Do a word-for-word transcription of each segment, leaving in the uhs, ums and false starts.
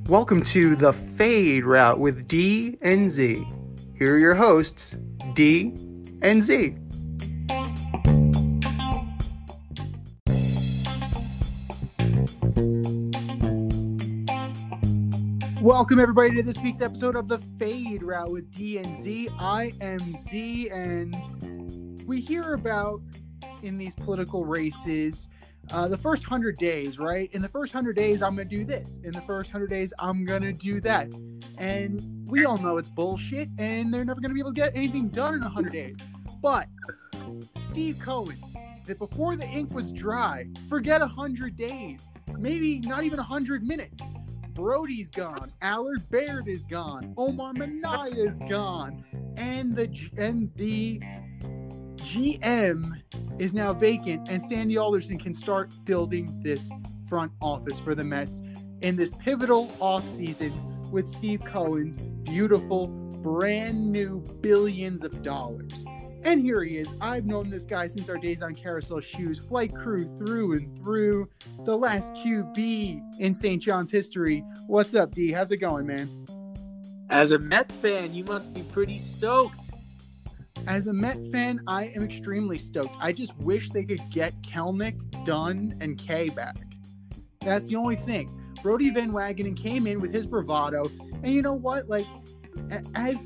Welcome to the Fade Route with D and Z. Here are your hosts, D and Z. Welcome everybody to this week's episode of the Fade Route with D and Z. I am Z, and we hear about in these political races uh, the first hundred days, right? In the first hundred days, I'm going to do this. In the first hundred days, I'm going to do that. And we all know it's bullshit, and they're never going to be able to get anything done in a hundred days. But Steve Cohen, that before the ink was dry, forget a hundred days, maybe not even a hundred minutes. Brody's gone. Allard Baird is gone. Omar Minaya is gone. And the and the G M is now vacant, and Sandy Alderson can start building this front office for the Mets in this pivotal offseason with Steve Cohen's beautiful, brand new billions of dollars. And here he is. I've known this guy since our days on Carousel Shoes, flight crew through and through, the last Q B in Saint John's history. What's up, D? How's it going, man? As a Met fan, you must be pretty stoked. As a Met fan, I am extremely stoked. I just wish they could get Kelenic, Dunn, and Kay back. That's the only thing. Brodie Van Wagenen came in with his bravado, and you know what? Like, as...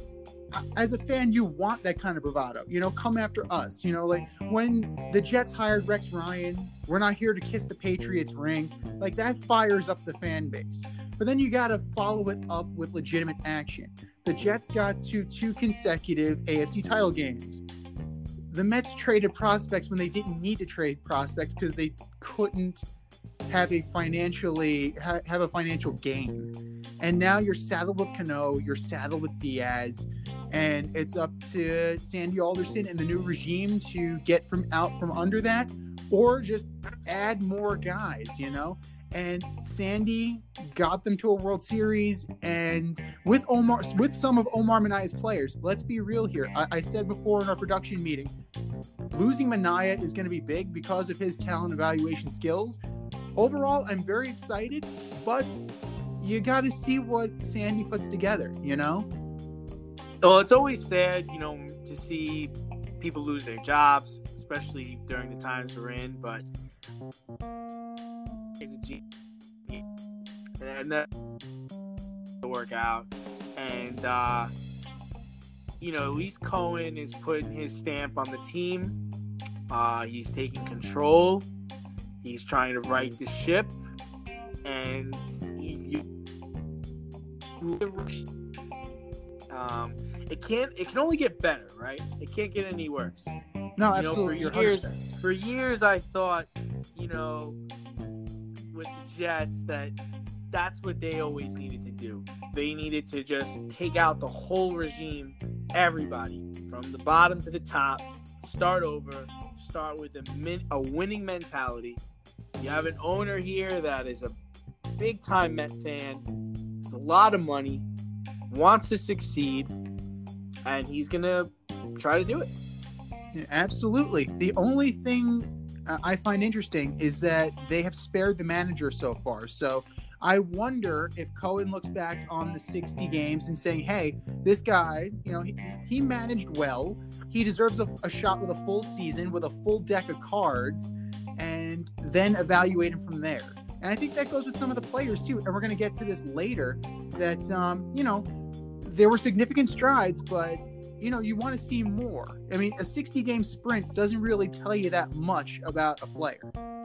As a fan, you want that kind of bravado. You know, come after us. You know, like when the Jets hired Rex Ryan, we're not here to kiss the Patriots ring. Like, that fires up the fan base. But then you got to follow it up with legitimate action. The Jets got to two consecutive A F C title games. The Mets traded prospects when they didn't need to trade prospects because they couldn't have a financially ha- have a financial gain. And now you're saddled with Cano, you're saddled with Diaz, and it's up to Sandy Alderson and the new regime to get from out from under that, or just add more guys, you know? And Sandy got them to a World Series, and with Omar, with some of Omar Minaya's players, let's be real here. I, I said before in our production meeting, losing Minaya is going to be big because of his talent evaluation skills. Overall, I'm very excited, but you got to see what Sandy puts together, you know? Well, it's always sad, you know, to see people lose their jobs, especially during the times we're in, but it's a G and that will work out. And, uh, you know, at least Cohen is putting his stamp on the team. Uh, he's taking control. He's trying to right the ship. And he, you, um, it can't. It can only get better, right? It can't get any worse. No, absolutely. You know, for years, for years, I thought, you know, with the Jets, that that's what they always needed to do. They needed to just take out the whole regime, everybody, from the bottom to the top, start over, start with a, min- a winning mentality. You have an owner here that is a big-time Met fan, has a lot of money, wants to succeed, and he's going to try to do it. Yeah, absolutely. The only thing uh, I find interesting is that they have spared the manager so far. So I wonder if Cohen looks back on the sixty games and saying, hey, this guy, you know, he, he managed well. He deserves a, a shot with a full season, with a full deck of cards, and then evaluate him from there. And I think that goes with some of the players too. And we're going to get to this later that, um, you know, there were significant strides, but, you know, you want to see more. I mean, a sixty-game sprint doesn't really tell you that much about a player.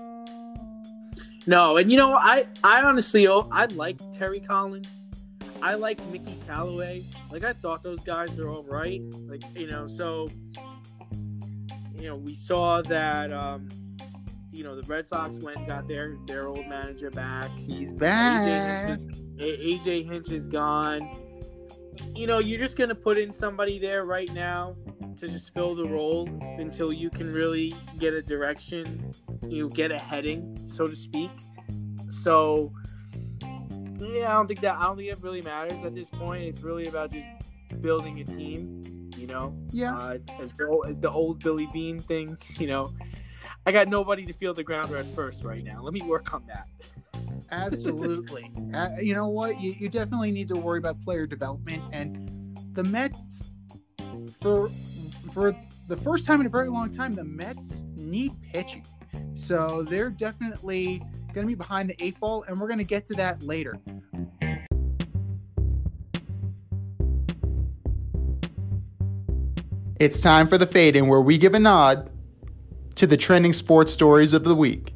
No, and, you know, I, I honestly, oh, I liked Terry Collins. I liked Mickey Callaway. Like, I thought those guys were all right. Like, you know, so, you know, we saw that, um, you know, the Red Sox went and got their, their old manager back. He's back. A J Hinch is gone. You know, you're just going to put in somebody there right now to just fill the role until you can really get a direction, you know, get a heading, so to speak. So, yeah, I don't think that, I don't think it really matters at this point. It's really about just building a team, you know? Yeah. Uh, as the, old, the old Billy Bean thing, you know? I got nobody to feel the grounder at first right now. Let me work on that. Absolutely. uh, you know what? You, you definitely need to worry about player development. And the Mets, for for the first time in a very long time, the Mets need pitching. So they're definitely going to be behind the eight ball, and we're going to get to that later. It's time for the Fade In, where we give a nod to the trending sports stories of the week.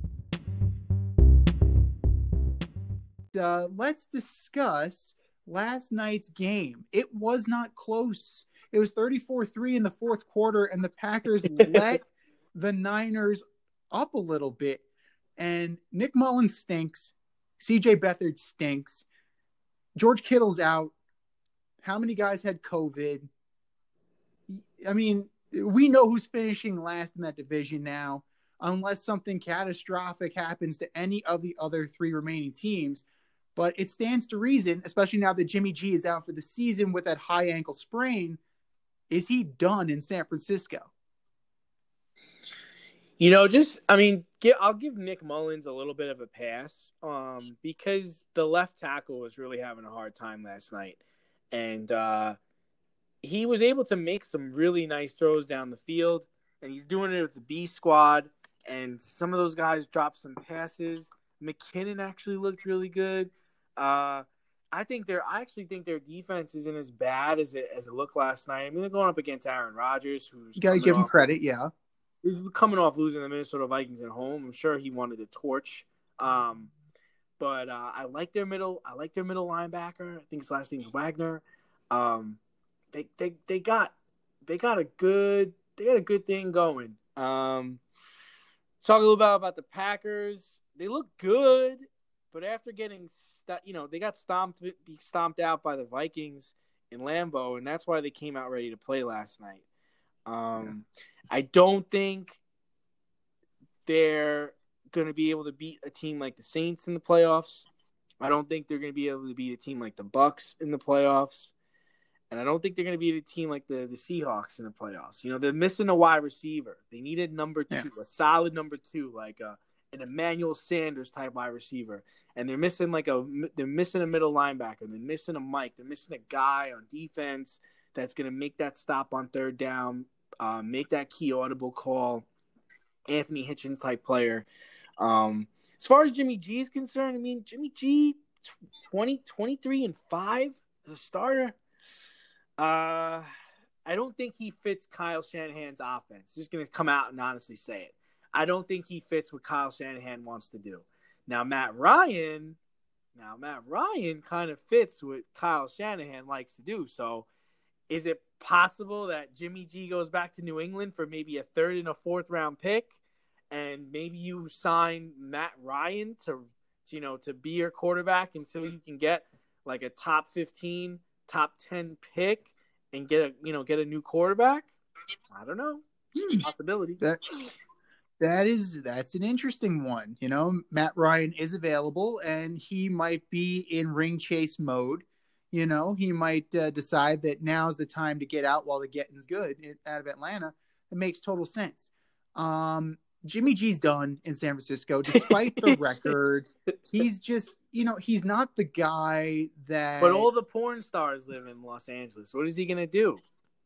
Uh, let's discuss last night's game. It was not close. It was thirty-four three in the fourth quarter, and the Packers let the Niners up a little bit. And Nick Mullins stinks. C J Beathard stinks. George Kittle's out. How many guys had COVID? I mean, we know who's finishing last in that division now, unless something catastrophic happens to any of the other three remaining teams. But it stands to reason, especially now that Jimmy G is out for the season with that high ankle sprain. Is he done in San Francisco? You know, just, I mean, get, I'll give Nick Mullins a little bit of a pass um, because the left tackle was really having a hard time last night. And uh, he was able to make some really nice throws down the field, and he's doing it with the B squad. And some of those guys dropped some passes. McKinnon actually looked really good. Uh, I think their I actually think their defense isn't as bad as it as it looked last night. I mean, they're going up against Aaron Rodgers, who's you got to give him credit, yeah. He's coming off losing the Minnesota Vikings at home. I'm sure he wanted a torch. Um, but uh, I like their middle. I like their middle linebacker. I think his last name's Wagner. Um, they they they got they got a good they got a good thing going. Um, talk a little bit about the Packers. They look good, but after getting st- you know they got stomped stomped out by the Vikings in Lambeau, and that's why they came out ready to play last night. Um, yeah. I don't think they're going to be able to beat a team like the Saints in the playoffs. I don't think they're going to be able to beat a team like the Bucks in the playoffs. And I don't think they're going to beat a team like the, the Seahawks in the playoffs. You know, they're missing a wide receiver. They needed number two, yeah. a solid number two, like a, an Emmanuel Sanders type wide receiver. And they're missing like a they're missing a middle linebacker. They're missing a Mike. They're missing a guy on defense that's going to make that stop on third down, uh, make that key audible call. Anthony Hitchens type player. Um, as far as Jimmy G is concerned, I mean, Jimmy G, twenty, twenty-three and five as a starter. Uh, I don't think he fits Kyle Shanahan's offense. Just going to come out and honestly say it. I don't think he fits what Kyle Shanahan wants to do. Now, Matt Ryan, now Matt Ryan kind of fits what Kyle Shanahan likes to do. So, is it possible that Jimmy G goes back to New England for maybe a third and a fourth round pick, and maybe you sign Matt Ryan to, you know, to be your quarterback until you can get like a top fifteen, top ten pick and get a, you know, get a new quarterback? I don't know. Hmm. Possibility. That, that is, that's an interesting one. You know, Matt Ryan is available and he might be in ring chase mode. You know, he might uh, decide that now's the time to get out while the getting's good out of Atlanta. It makes total sense. Um, Jimmy G's done in San Francisco, despite the record. He's just, you know, he's not the guy that. But all the porn stars live in Los Angeles. What is he going to do?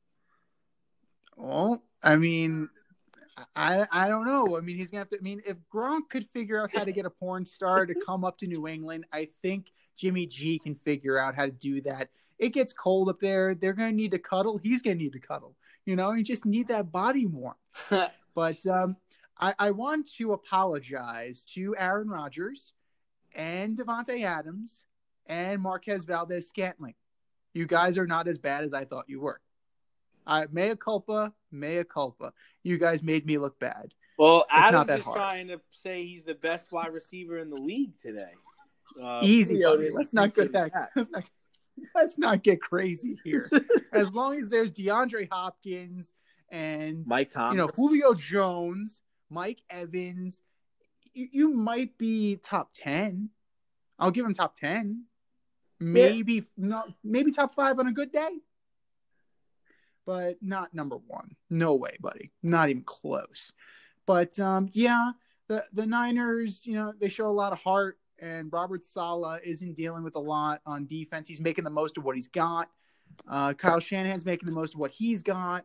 Well, I mean, I I don't know. I mean, he's going to have to. I mean, if Gronk could figure out how to get a porn star to come up to New England, I think Jimmy G can figure out how to do that. It gets cold up there. They're going to need to cuddle. He's going to need to cuddle. You know, you just need that body warmth. But um, I, I want to apologize to Aaron Rodgers and Devontae Adams and Marquez Valdez-Scantling. You guys are not as bad as I thought you were. Uh, mea culpa, mea culpa. You guys made me look bad. Well, it's Adams is hard. Trying to say he's the best wide receiver in the league today. Uh, Easy, buddy. Let's not get that. that. Let's not get crazy here. As long as there's DeAndre Hopkins and Mike Thomas, you know, Julio Jones, Mike Evans, you, you might be top ten. I'll give him top ten. Maybe yeah. not. Maybe top five on a good day, but not number one. No way, buddy. Not even close. But um, yeah, the the Niners, you know, they show a lot of heart. and Robert Saleh isn't dealing with a lot on defense. He's making the most of what he's got. Uh, Kyle Shanahan's making the most of what he's got.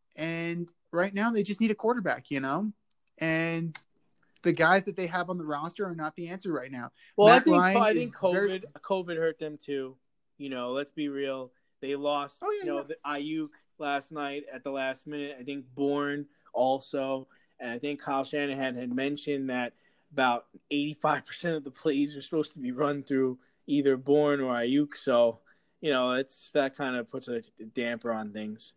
And right now they just need a quarterback, you know? And the guys that they have on the roster are not the answer right now. Well, Matt I think Ryan I is think COVID very... COVID hurt them too. You know, let's be real. They lost, oh, yeah, you know, yeah. the Ayuk last night at the last minute. I think Bourne also. And I think Kyle Shanahan had mentioned that about eighty-five percent of the plays are supposed to be run through either Bourne or Ayuk. So, you know, it's that kind of puts a damper on things.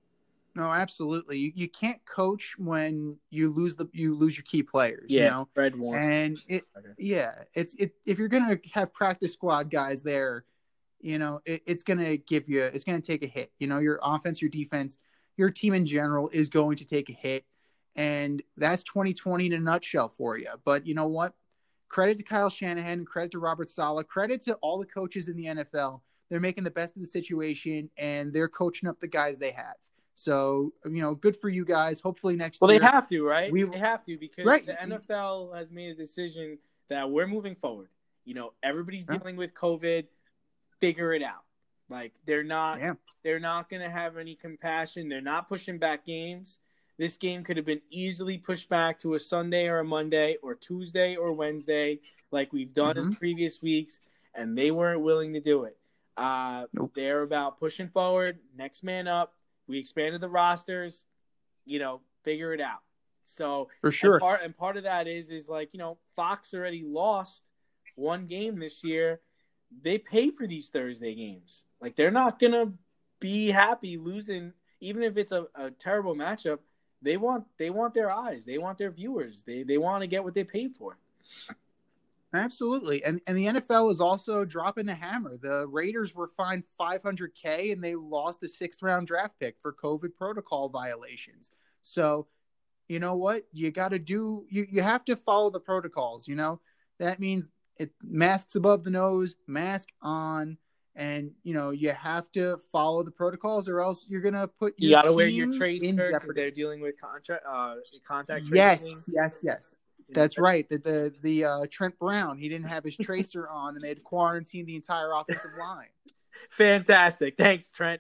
No, absolutely. You, you can't coach when you lose the you lose your key players. Yeah, you know, Fred Warner. And it, okay. yeah, it's it. If you're gonna have practice squad guys there, you know, it, it's gonna give you, it's gonna take a hit. You know, your offense, your defense, your team in general is going to take a hit, and that's twenty twenty in a nutshell for you. But you know what? Credit to Kyle Shanahan, credit to Robert Saleh, credit to all the coaches in the N F L. They're making the best of the situation, and they're coaching up the guys they have. So, you know, good for you guys. Hopefully next well, year. Well, they have to, right? We, they have to because right. the N F L has made a decision that we're moving forward. You know, everybody's dealing huh? with COVID. Figure it out. Like, they're not yeah. they're not going to have any compassion. They're not pushing back games. This game could have been easily pushed back to a Sunday or a Monday or Tuesday or Wednesday like we've done mm-hmm. in previous weeks, and they weren't willing to do it. Uh, nope. They're about pushing forward, next man up. We expanded the rosters, you know, figure it out. So for sure. And part, and part of that is, is like, you know, Fox already lost one game this year. They pay for these Thursday games. Like, they're not going to be happy losing, even if it's a, a terrible matchup. They want, they want their eyes. They want their viewers. They, they want to get what they paid for. Absolutely. And and the N F L is also dropping the hammer. The Raiders were fined five hundred K and they lost a sixth round draft pick for COVID protocol violations. So, you know what? You got to do, you, you have to follow the protocols, you know? That means it masks above the nose, mask on, and, you know, you have to follow the protocols or else you're going to put your You got to team wear your tracer because they're dealing with contract, uh, contact tracing. Yes, yes, yes. That's right. The the, the uh, Trent Brown, he didn't have his tracer on, and they had to quarantine the entire offensive line. Fantastic. Thanks, Trent.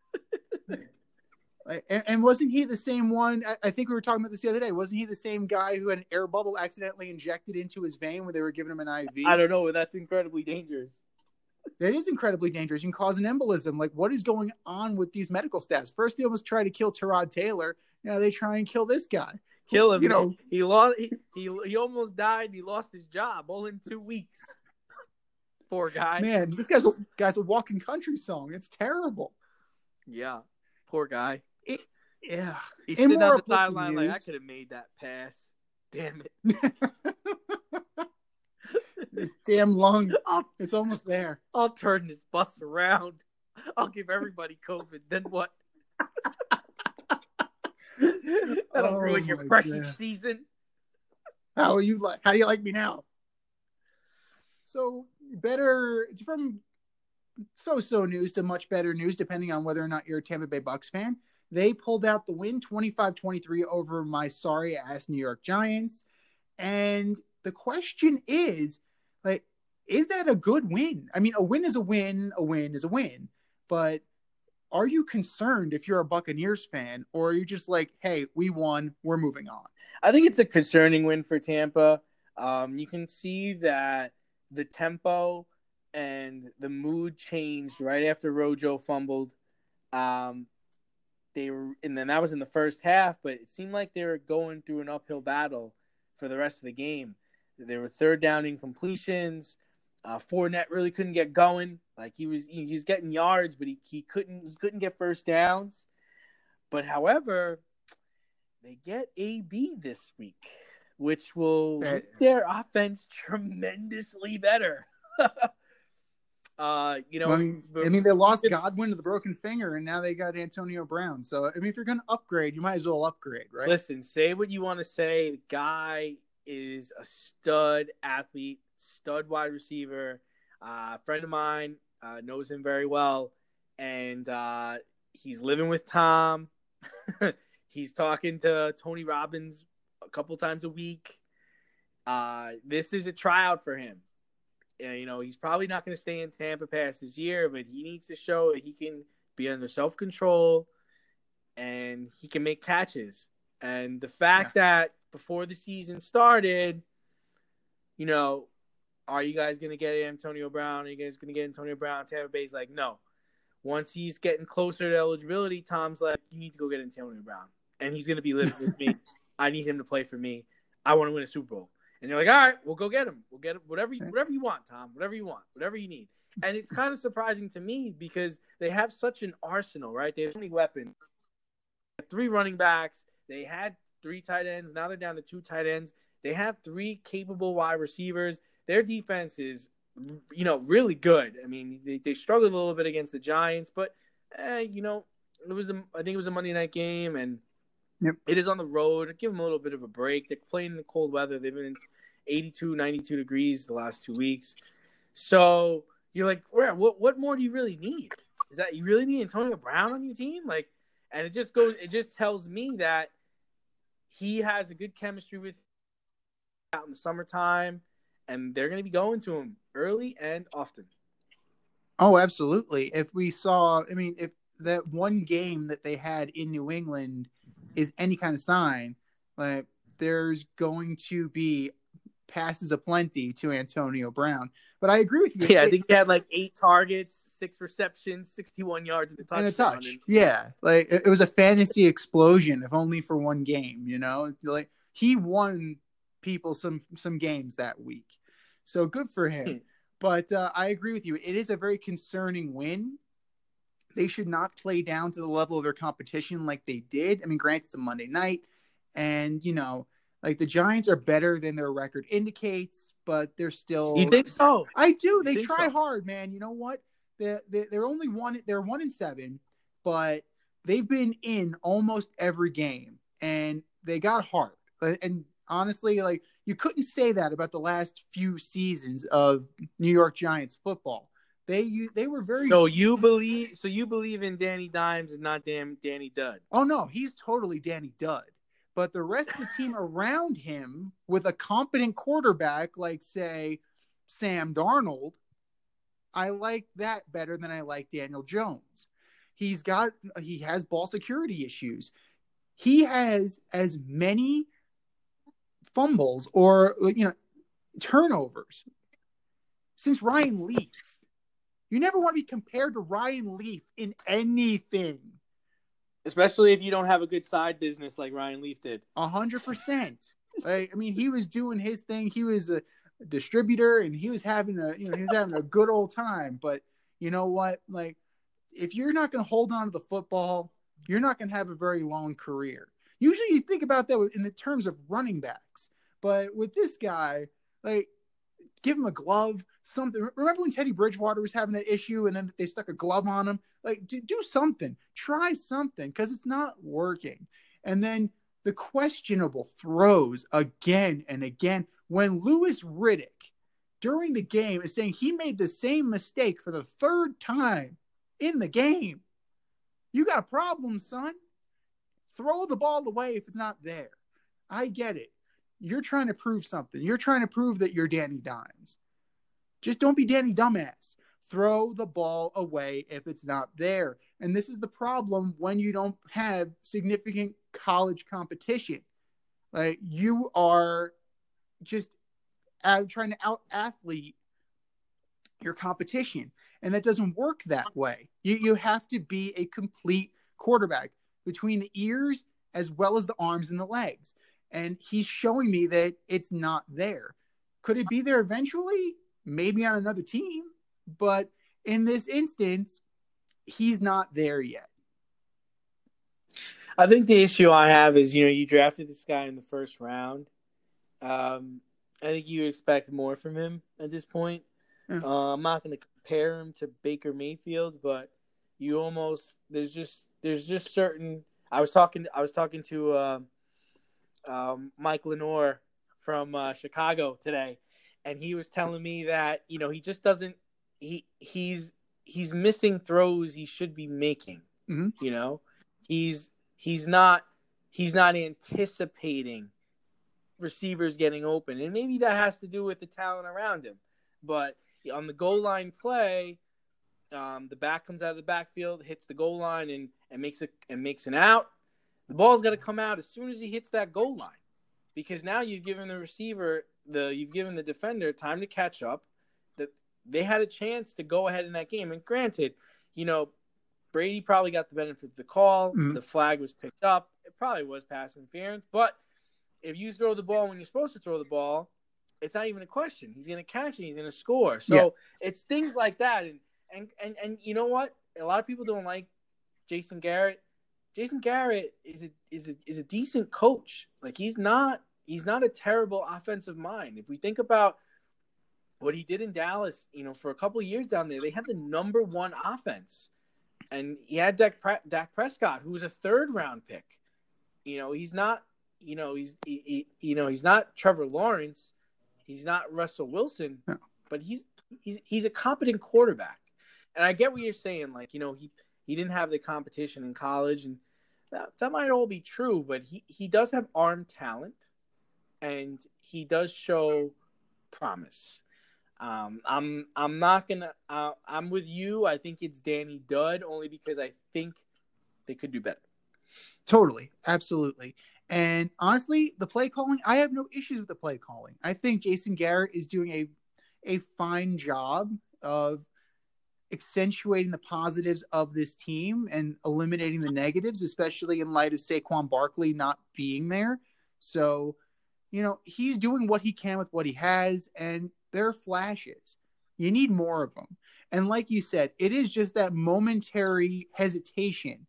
and, and wasn't he the same one? I, I think we were talking about this the other day. Wasn't he the same guy who had an air bubble accidentally injected into his vein when they were giving him an I V? I don't know. That's incredibly dangerous. That is incredibly dangerous. You can cause an embolism. Like, what is going on with these medical staffs? First, they almost tried to kill Tyrod Taylor. Now they try and kill this guy. Kill him. You know, he lost. He, he he almost died. He lost his job all in two weeks. Poor guy. Man, this guy's a guy's a walking country song. It's terrible. Yeah, poor guy. It, yeah, he's sitting on the sideline like, I could have made that pass. Damn it. This damn lung. I'll, it's almost there. I'll turn this bus around. I'll give everybody COVID. Then what? That'll oh ruin your precious God. season. How are you like? How do you like me now? So better from so-so news to much better news, depending on whether or not you're a Tampa Bay Bucks fan. They pulled out the win, twenty-five twenty-three over my sorry ass New York Giants. And the question is, like, is that a good win? I mean, a win is a win. A win is a win. But are you concerned if you're a Buccaneers fan, or are you just like, hey, we won, we're moving on? I think it's a concerning win for Tampa. Um, you can see that the tempo and the mood changed right after Rojo fumbled. Um, they were, and then that was in the first half, but it seemed like they were going through an uphill battle for the rest of the game. They were third down incompletions. Uh, Fournette really couldn't get going. Like he was, he was getting yards, but he, he couldn't he couldn't get first downs. But however, they get A B this week, which will make their offense tremendously better. uh, you know, well, I, mean, I mean, they lost Godwin to the broken finger, and now they got Antonio Brown. So I mean, if you're going to upgrade, you might as well upgrade, right? Listen, say what you want to say. The guy is a stud athlete. Stud wide receiver. Uh, a friend of mine uh, knows him very well, and uh, he's living with Tom. He's talking to Tony Robbins a couple times a week. Uh, this is a tryout for him. uh, you know, he's probably not going to stay in Tampa past this year, but he needs to show that he can be under self control and he can make catches. And the fact yeah. that before the season started, you know, are you guys going to get Antonio Brown? Are you guys going to get Antonio Brown? Tampa Bay's like, no. Once he's getting closer to eligibility, Tom's like, you need to go get Antonio Brown. And he's going to be living with me. I need him to play for me. I want to win a Super Bowl. And they're like, all right, we'll go get him. We'll get him. Whatever you, whatever you want, Tom. Whatever you want. Whatever you need. And it's kind of surprising to me because they have such an arsenal, right? They have so many weapons. Three running backs. They had three tight ends. Now they're down to two tight ends. They have three capable wide receivers. Their defense is, you know, really good. I mean, they, they struggled a little bit against the Giants, but, eh, you know, it was a, I think it was a Monday night game, and yep. It is on the road. Give them a little bit of a break. They're playing in the cold weather. They've been in eighty-two, ninety-two degrees the last two weeks. So you're like, where? What, what more do you really need? Is that you really need Antonio Brown on your team? Like, and it just goes. It just tells me that he has a good chemistry with out in the summertime, and they're going to be going to him early and often. Oh, absolutely. If we saw, I mean, if that one game that they had in New England is any kind of sign, like there's going to be passes aplenty to Antonio Brown. But I agree with you. Yeah, it, I think he had like eight targets, six receptions, sixty-one yards in the touchdown. And a touch. And, yeah, like it, it was a fantasy explosion, if only for one game. You know, like he won people some some games that week, so good for him. But uh, I agree with you. It is a very concerning win. They should not play down to the level of their competition like they did. I mean, granted, it's a Monday night, and, you know, like the Giants are better than their record indicates, but they're still. You think so? I do. You they try so? hard, man. You know what? They're, they're only one. They're one and seven, but they've been in almost every game, and they got hard. And honestly, like you couldn't say that about the last few seasons of New York Giants football. They you, they were very so you believe so you believe in Danny Dimes and not damn Danny Dud. Oh no, he's totally Danny Dud. But the rest of the team around him with a competent quarterback like say Sam Darnold, I like that better than I like Daniel Jones. He's got he has ball security issues. He has as many fumbles or you know turnovers since Ryan Leaf. You never want to be compared to Ryan Leaf in anything. Especially if you don't have a good side business like Ryan Leaf did. A hundred percent. I mean, he was doing his thing. He was a distributor and he was having a, you know, he was having a good old time. But you know what? Like, if you're not going to hold on to the football, you're not going to have a very long career. Usually you think about that in the terms of running backs. But with this guy, like, give him a glove, something. Remember when Teddy Bridgewater was having that issue and then they stuck a glove on him? Like, do, do something. Try something because it's not working. And then the questionable throws again and again. When Louis Riddick, during the game, is saying he made the same mistake for the third time in the game, you got a problem, son. Throw the ball away if it's not there. I get it. You're trying to prove something. You're trying to prove that you're Danny Dimes. Just don't be Danny Dumbass. Throw the ball away if it's not there. And this is the problem when you don't have significant college competition. Like, you are just out, trying to out-athlete your competition. And that doesn't work that way. You, you have to be a complete quarterback between the ears as well as the arms and the legs. And he's showing me that it's not there. Could it be there eventually? Maybe on another team. But in this instance, he's not there yet. I think the issue I have is, you know, you drafted this guy in the first round. Um, I think you expect more from him at this point. Yeah. Uh, I'm not going to compare him to Baker Mayfield, but you almost there's just there's just certain. I was talking. I was talking to. Uh, Um, Mike Lenore from uh, Chicago today, and he was telling me that you know he just doesn't he he's he's missing throws he should be making. Mm-hmm. You know, he's he's not he's not anticipating receivers getting open, and maybe that has to do with the talent around him. But on the goal line play, um, the back comes out of the backfield, hits the goal line, and, and makes it and makes an out. The ball's got to come out as soon as he hits that goal line, because now you've given the receiver the you've given the defender time to catch up. That they had a chance to go ahead in that game. And granted, you know, Brady probably got the benefit of the call. Mm-hmm. The flag was picked up. It probably was pass interference. But if you throw the ball when you're supposed to throw the ball, it's not even a question. He's going to catch it. He's going to score. So yeah. It's things like that. And, and and and you know what? A lot of people don't like Jason Garrett. Jason Garrett is a is a is a decent coach. Like he's not he's not a terrible offensive mind. If we think about what he did in Dallas, you know, for a couple of years down there, they had the number one offense. And he had Dak, Pre- Dak Prescott, who was a third round pick. You know, he's not, you know, he's, he, he, you know, he's not Trevor Lawrence. He's not Russell Wilson, no. but he's, he's, he's a competent quarterback. And I get what you're saying. Like, you know, he, he didn't have the competition in college, and that, that might all be true, but he, he does have arm talent, and he does show promise. Um, I'm I'm not gonna. Uh, I'm with you. I think it's Danny Dud, only because I think they could do better. Totally, absolutely. And honestly, the play calling, I have no issues with the play calling. I think Jason Garrett is doing a a fine job of accentuating the positives of this team and eliminating the negatives, especially in light of Saquon Barkley not being there. So, you know, he's doing what he can with what he has, and there are flashes. You need more of them. And like you said, it is just that momentary hesitation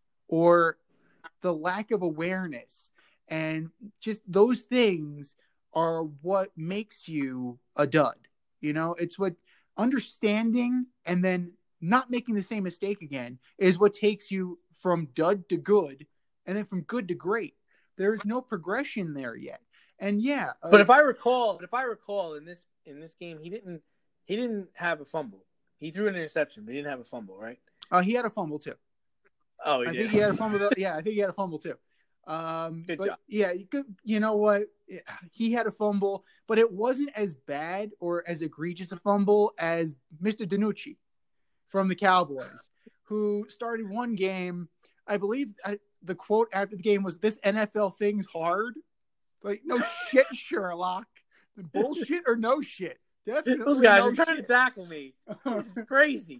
or the lack of awareness. And just those things are what makes you a dud. You know, it's what understanding and then not making the same mistake again is what takes you from dud to good and then from good to great. There's no progression there yet. And yeah. Uh, but if I recall, if I recall in this, in this game, he didn't he didn't have a fumble. He threw an interception, but he didn't have a fumble, right? Uh, he had a fumble too. Oh, he I did. think he had a fumble. Though. Yeah, I think he had a fumble too. Um, good but job. Yeah, you, could, you know what? He had a fumble, but it wasn't as bad or as egregious a fumble as Mister DiNucci from the Cowboys, who started one game. I believe I, the quote after the game was, "This N F L thing's hard." Like, no shit, Sherlock. Bullshit or no shit? Definitely. Those guys no are trying shit. to tackle me. This is crazy.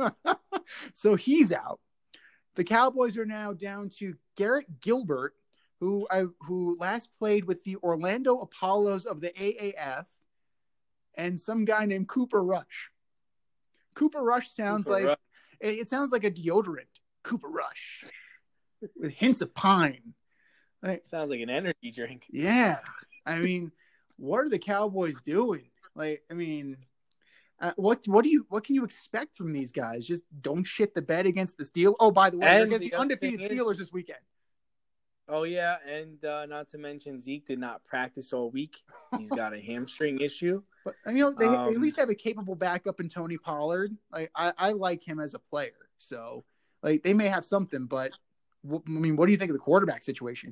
So he's out. The Cowboys are now down to Garrett Gilbert, who I who last played with the Orlando Apollos of the A A F, and some guy named Cooper Rush. Cooper Rush sounds Cooper like Rush. It, it sounds like a deodorant. Cooper Rush with hints of pine. Like, sounds like an energy drink. Yeah, I mean, what are the Cowboys doing? Like, I mean, uh, what what do you what can you expect from these guys? Just don't shit the bed against the Steelers. Oh, by the way, and against the, the undefeated Steelers is, this weekend. Oh yeah, and uh, not to mention Zeke did not practice all week. He's got a hamstring issue. But you know, they, um, they at least have a capable backup in Tony Pollard. Like, I, I like him as a player, so like they may have something. But I mean, what do you think of the quarterback situation?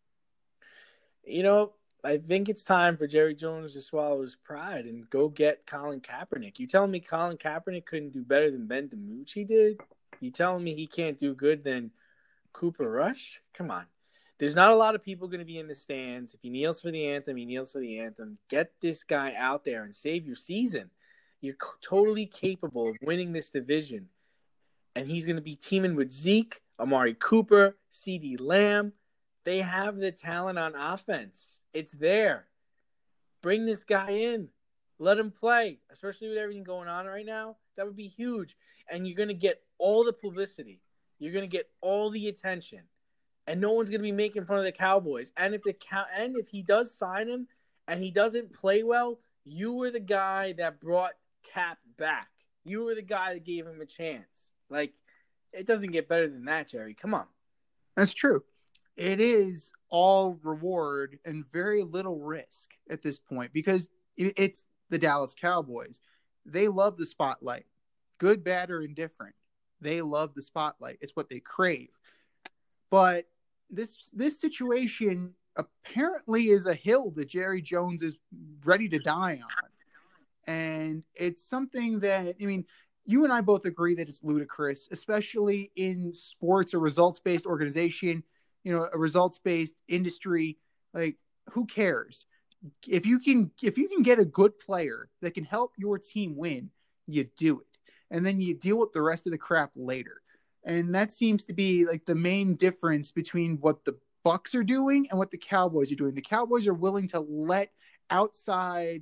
You know, I think it's time for Jerry Jones to swallow his pride and go get Colin Kaepernick. You telling me Colin Kaepernick couldn't do better than Ben DiNucci did? You telling me he can't do good than Cooper Rush? Come on. There's not a lot of people going to be in the stands. If he kneels for the anthem, he kneels for the anthem. Get this guy out there and save your season. You're totally capable of winning this division. And he's going to be teaming with Zeke, Amari Cooper, CeeDee Lamb. They have the talent on offense. It's there. Bring this guy in. Let him play, especially with everything going on right now. That would be huge. And you're going to get all the publicity. You're going to get all the attention. And no one's going to be making fun of the Cowboys. And if the cow- and if he does sign him and he doesn't play well, you were the guy that brought Cap back. You were the guy that gave him a chance. Like, it doesn't get better than that, Jerry. Come on. That's true. It is all reward and very little risk at this point because it's the Dallas Cowboys. They love the spotlight, good, bad, or indifferent. They love the spotlight. It's what they crave. But this this situation apparently is a hill that Jerry Jones is ready to die on. And it's something that, I mean, you and I both agree that it's ludicrous, especially in sports, a results-based organization, you know, a results-based industry. Like, who cares? If you can, if you can get a good player that can help your team win, you do it. And then you deal with the rest of the crap later. And that seems to be like the main difference between what the Bucks are doing and what the Cowboys are doing. The Cowboys are willing to let outside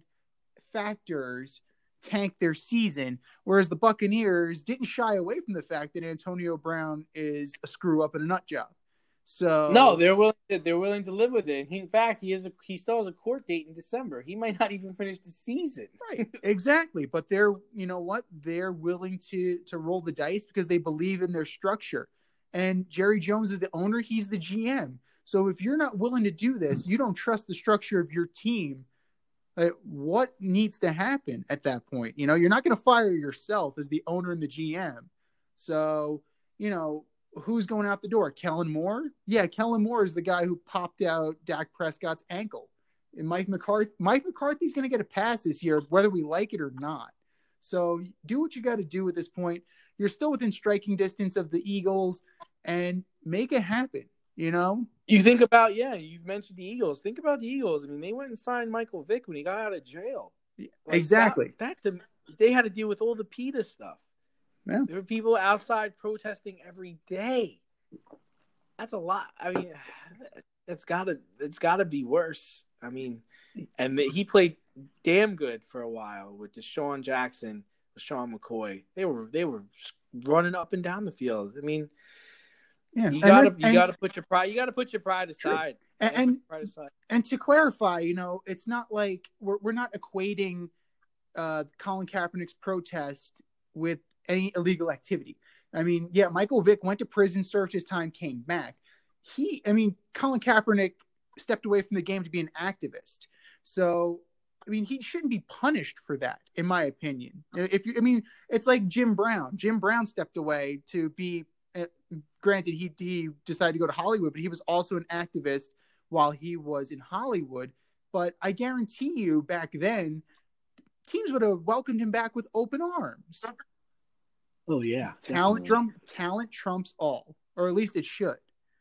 factors tank their season, whereas the Buccaneers didn't shy away from the fact that Antonio Brown is a screw up and a nut job. So no, they're willing to, they're willing to live with it. He, in fact, he has a, he still has a court date in December. He might not even finish the season. Right, exactly. But they're, you know what? They're willing to to roll the dice because they believe in their structure. And Jerry Jones is the owner. He's the G M. So if you're not willing to do this, you don't trust the structure of your team. Uh, what needs to happen at that point? You know, you're not going to fire yourself as the owner and the G M. So, you know, who's going out the door? Kellen Moore? Yeah, Kellen Moore is the guy who popped out Dak Prescott's ankle. And Mike McCarthy, Mike McCarthy's going to get a pass this year, whether we like it or not. So do what you got to do at this point. You're still within striking distance of the Eagles, and make it happen. You know, you think about, yeah, you mentioned the Eagles. Think about the Eagles. I mean, they went and signed Michael Vick when he got out of jail. Like exactly. That, that they had to deal with all the PETA stuff. Yeah. There were people outside protesting every day. That's a lot. I mean, it's gotta, it's gotta be worse. I mean, and he played damn good for a while with Deshaun Jackson, with Sean McCoy. They were, they were running up and down the field. I mean, yeah, you gotta, and, you and, gotta put your pride, you gotta put your pride aside. And and, pride aside. and to clarify, you know, it's not like we're we're not equating uh, Colin Kaepernick's protest with any illegal activity. I mean, yeah, Michael Vick went to prison, served his time, came back. He, I mean, Colin Kaepernick stepped away from the game to be an activist. So, I mean, he shouldn't be punished for that, in my opinion. If you, I mean, it's like Jim Brown. Jim Brown stepped away to be. Uh, granted, he, he decided to go to Hollywood, but he was also an activist while he was in Hollywood. But I guarantee you, back then, teams would have welcomed him back with open arms. Oh yeah, talent drum, talent trumps all, or at least it should.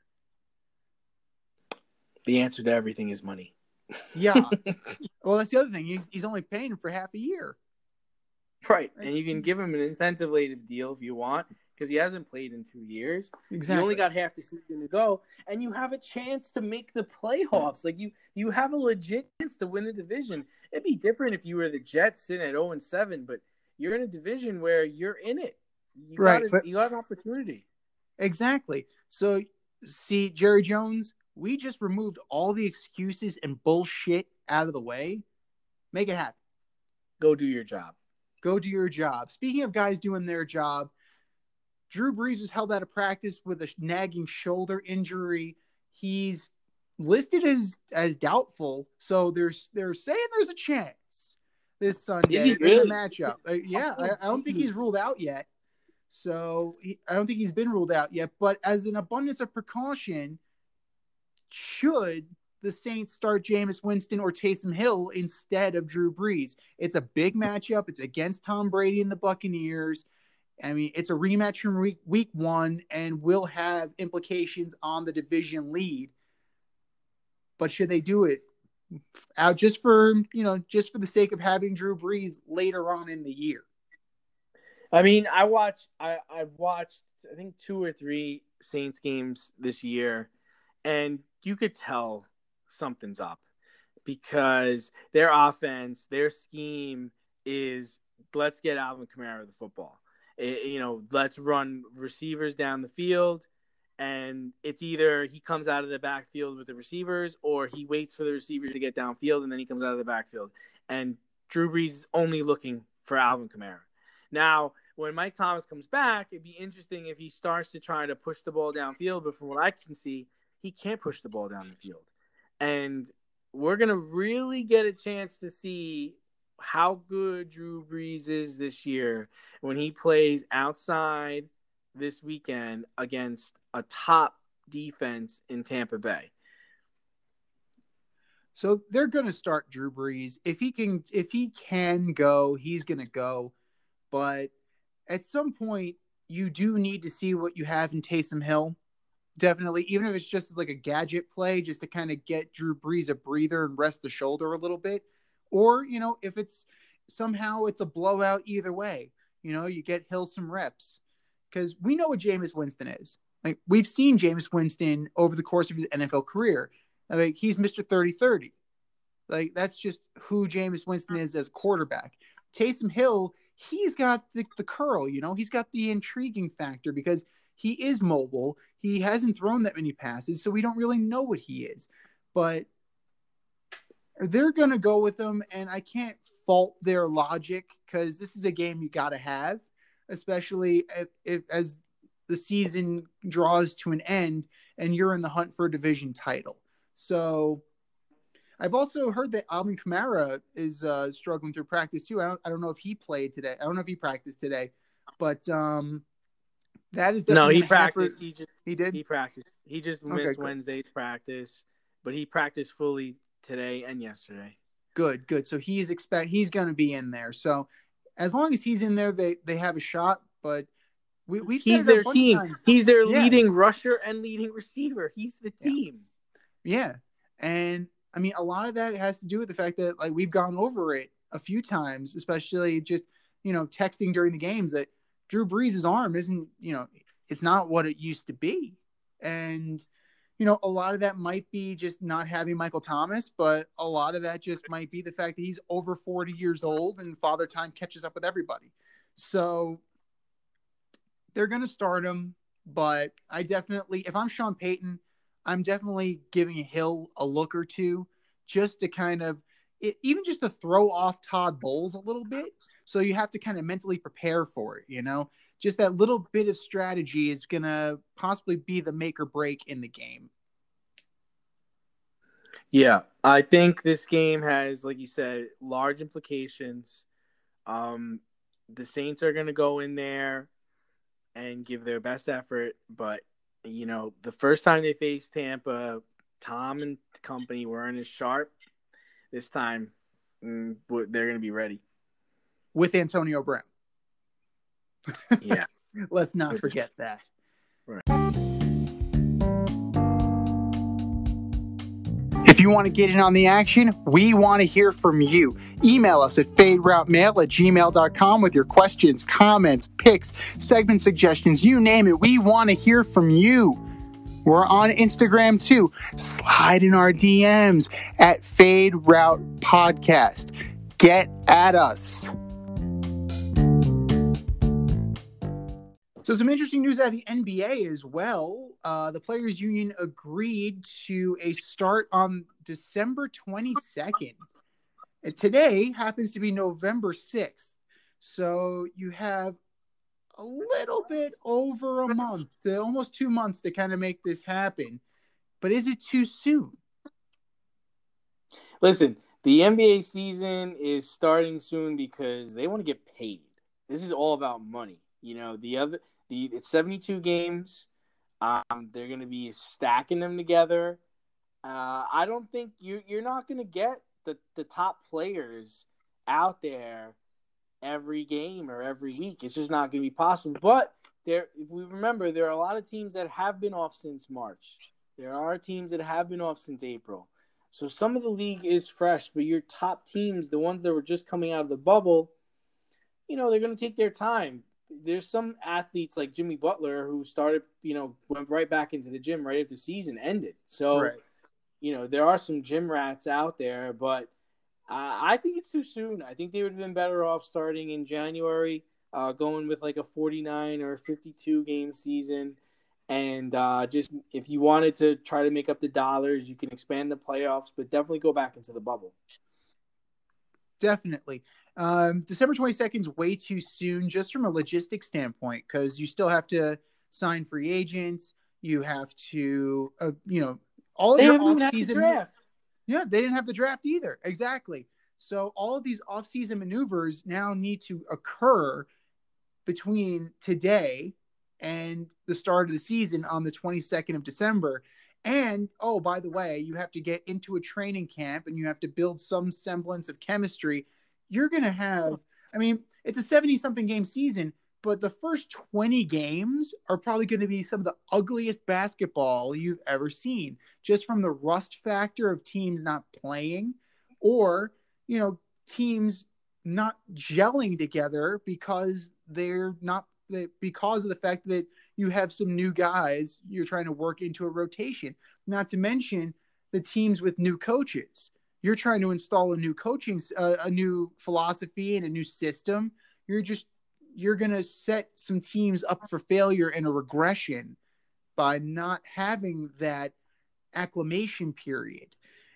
The answer to everything is money. Yeah. Well, that's the other thing. He's he's only paying him for half a year. Right, and you can give him an incentive-laden deal if you want, because he hasn't played in two years. Exactly. You only got half the season to go, and you have a chance to make the playoffs. Like you, you have a legit chance to win the division. It'd be different if you were the Jets sitting at zero and seven, but you're in a division where you're in it. You right, got a, but, you got an opportunity. Exactly. So, see, Jerry Jones, we just removed all the excuses and bullshit out of the way. Make it happen. Go do your job. Go do your job. Speaking of guys doing their job, Drew Brees was held out of practice with a nagging shoulder injury. He's listed as as doubtful, so there's they're saying there's a chance this Sunday Is he in really? the matchup. Uh, yeah, I, I don't think he's ruled out yet. So he, I don't think he's been ruled out yet. But as an abundance of precaution, should the Saints start Jameis Winston or Taysom Hill instead of Drew Brees? It's a big matchup. It's against Tom Brady and the Buccaneers. I mean, it's a rematch from week, week one and will have implications on the division lead. But should they do it out just for, you know, just for the sake of having Drew Brees later on in the year? I mean, I watched, I, I've watched, I think, two or three Saints games this year, and you could tell something's up because their offense, their scheme is let's get Alvin Kamara the football. It, you know, let's run receivers down the field, and it's either he comes out of the backfield with the receivers or he waits for the receiver to get downfield and then he comes out of the backfield. And Drew Brees is only looking for Alvin Kamara. Now, when Mike Thomas comes back, it'd be interesting if he starts to try to push the ball downfield, but from what I can see, he can't push the ball down the field. And we're going to really get a chance to see how good Drew Brees is this year when he plays outside this weekend against a top defense in Tampa Bay. So they're going to start Drew Brees. If he can, if he can go, he's going to go. But at some point, you do need to see what you have in Taysom Hill. Definitely, even if it's just like a gadget play, just to kind of get Drew Brees a breather and rest the shoulder a little bit. Or, you know, if it's somehow it's a blowout either way, you know, you get Hill some reps. Because we know what Jameis Winston is. Like, we've seen Jameis Winston over the course of his N F L career. Like, he's Mister thirty thirty. Like, that's just who Jameis Winston is as a quarterback. Taysom Hill, he's got the, the curl, you know, he's got the intriguing factor because he is mobile. He hasn't thrown that many passes, so we don't really know what he is. But they're going to go with him, and I can't fault their logic because this is a game you got to have, especially if, if as the season draws to an end and you're in the hunt for a division title. So I've also heard that Alvin Kamara is uh, struggling through practice too. I don't, I don't know if he played today. I don't know if he practiced today, but um, that is no. definitely He practiced. Hamper... He just he did. He practiced. He just missed okay, Wednesday's practice, but he practiced fully today and yesterday. Good, good. So he's expect he's going to be in there. So as long as he's in there, they they have a shot. But we we've he's their team. He's their yeah. leading rusher and leading receiver. He's the team. Yeah. yeah, and I mean a lot of that has to do with the fact that like we've gone over it a few times, especially just you know texting during the games that Drew Brees' arm isn't you know it's not what it used to be, and. You know, a lot of that might be just not having Michael Thomas, but a lot of that just might be the fact that he's over forty years old and Father Time catches up with everybody. So they're going to start him, but I definitely, if I'm Sean Payton, I'm definitely giving Hill a look or two just to kind of, even just to throw off Todd Bowles a little bit. So you have to kind of mentally prepare for it, you know? Just that little bit of strategy is going to possibly be the make or break in the game. Yeah, I think this game has, like you said, large implications. Um, the Saints are going to go in there and give their best effort. But, you know, the first time they faced Tampa, Tom and company weren't as sharp. This time, mm, they're going to be ready. With Antonio Brown. Yeah. Let's not forget that. Right. If you want to get in on the action, we want to hear from you. Email us at faderoutemail at gmail dot com with your questions, comments, picks, segment suggestions, you name it. We want to hear from you. We're on Instagram too. Slide in our D Ms at Fade Route Podcast. Get at us. So some interesting news out of the N B A as well. Uh, the Players Union agreed to a start on December twenty-second. And today happens to be November sixth. So you have a little bit over a month, to almost two months to kind of make this happen. But is it too soon? Listen, the N B A season is starting soon because they want to get paid. This is all about money. You know, the other... The, it's seventy-two games. Um, they're going to be stacking them together. Uh, I don't think you, you're not going to get the, the top players out there every game or every week. It's just not going to be possible. But there, if we remember, there are a lot of teams that have been off since March. There are teams that have been off since April. So some of the league is fresh, but your top teams, the ones that were just coming out of the bubble, you know, they're going to take their time. There's some athletes like Jimmy Butler who started, you know, went right back into the gym right after the season ended. So, right. you know, there are some gym rats out there, but uh, I think it's too soon. I think they would have been better off starting in January, uh, going with like a forty-nine or fifty-two game season. And uh, just if you wanted to try to make up the dollars, you can expand the playoffs, but definitely go back into the bubble. Definitely. Um, December twenty-second is way too soon just from a logistics standpoint because you still have to sign free agents. You have to, uh, you know, all of they your haven't off-season even had the draft. Yeah, they didn't have the draft either. Exactly. So all of these off-season maneuvers now need to occur between today and the start of the season on the twenty-second of December. And, oh, by the way, you have to get into a training camp and you have to build some semblance of chemistry. You're going to have, I mean, it's a seventy-something game season, but the first twenty games are probably going to be some of the ugliest basketball you've ever seen, just from the rust factor of teams not playing or, you know, teams not gelling together because they're not, because of the fact that you have some new guys you're trying to work into a rotation, not to mention the teams with new coaches. You're trying to install a new coaching, uh, a new philosophy and a new system. You're just, you're going to set some teams up for failure and a regression by not having that acclimation period.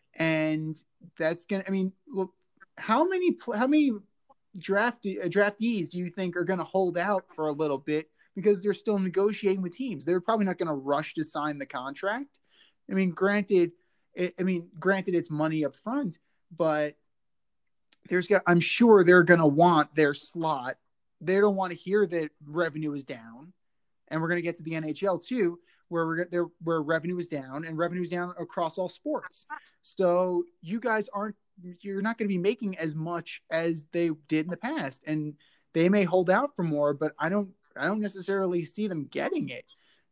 And that's going to, I mean, look, how many, how many draft, uh, draftees do you think are going to hold out for a little bit because they're still negotiating with teams? They're probably not going to rush to sign the contract. I mean, granted, it, I mean, granted it's money up front, but there's got, I'm sure they're going to want their slot. They don't want to hear that revenue is down. And we're going to get to the N H L too, where we're there, where revenue is down and revenue is down across all sports. So you guys aren't, you're not going to be making as much as they did in the past. And they may hold out for more, but I don't, I don't necessarily see them getting it.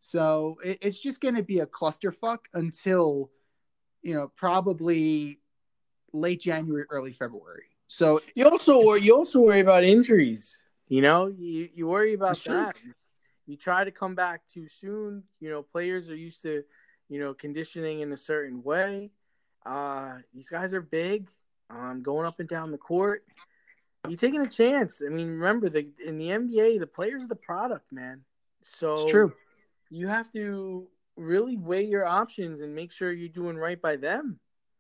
So it, it's just going to be a clusterfuck until, you know, probably late January, early February. So you also you also worry about injuries. You know, you, you worry about that. True. You try to come back too soon. You know, players are used to, you know, conditioning in a certain way. Uh, these guys are big, um, going up and down the court. You're taking a chance. I mean, remember, the in the N B A, the players are the product, man. So it's true. You have to really weigh your options and make sure you're doing right by them.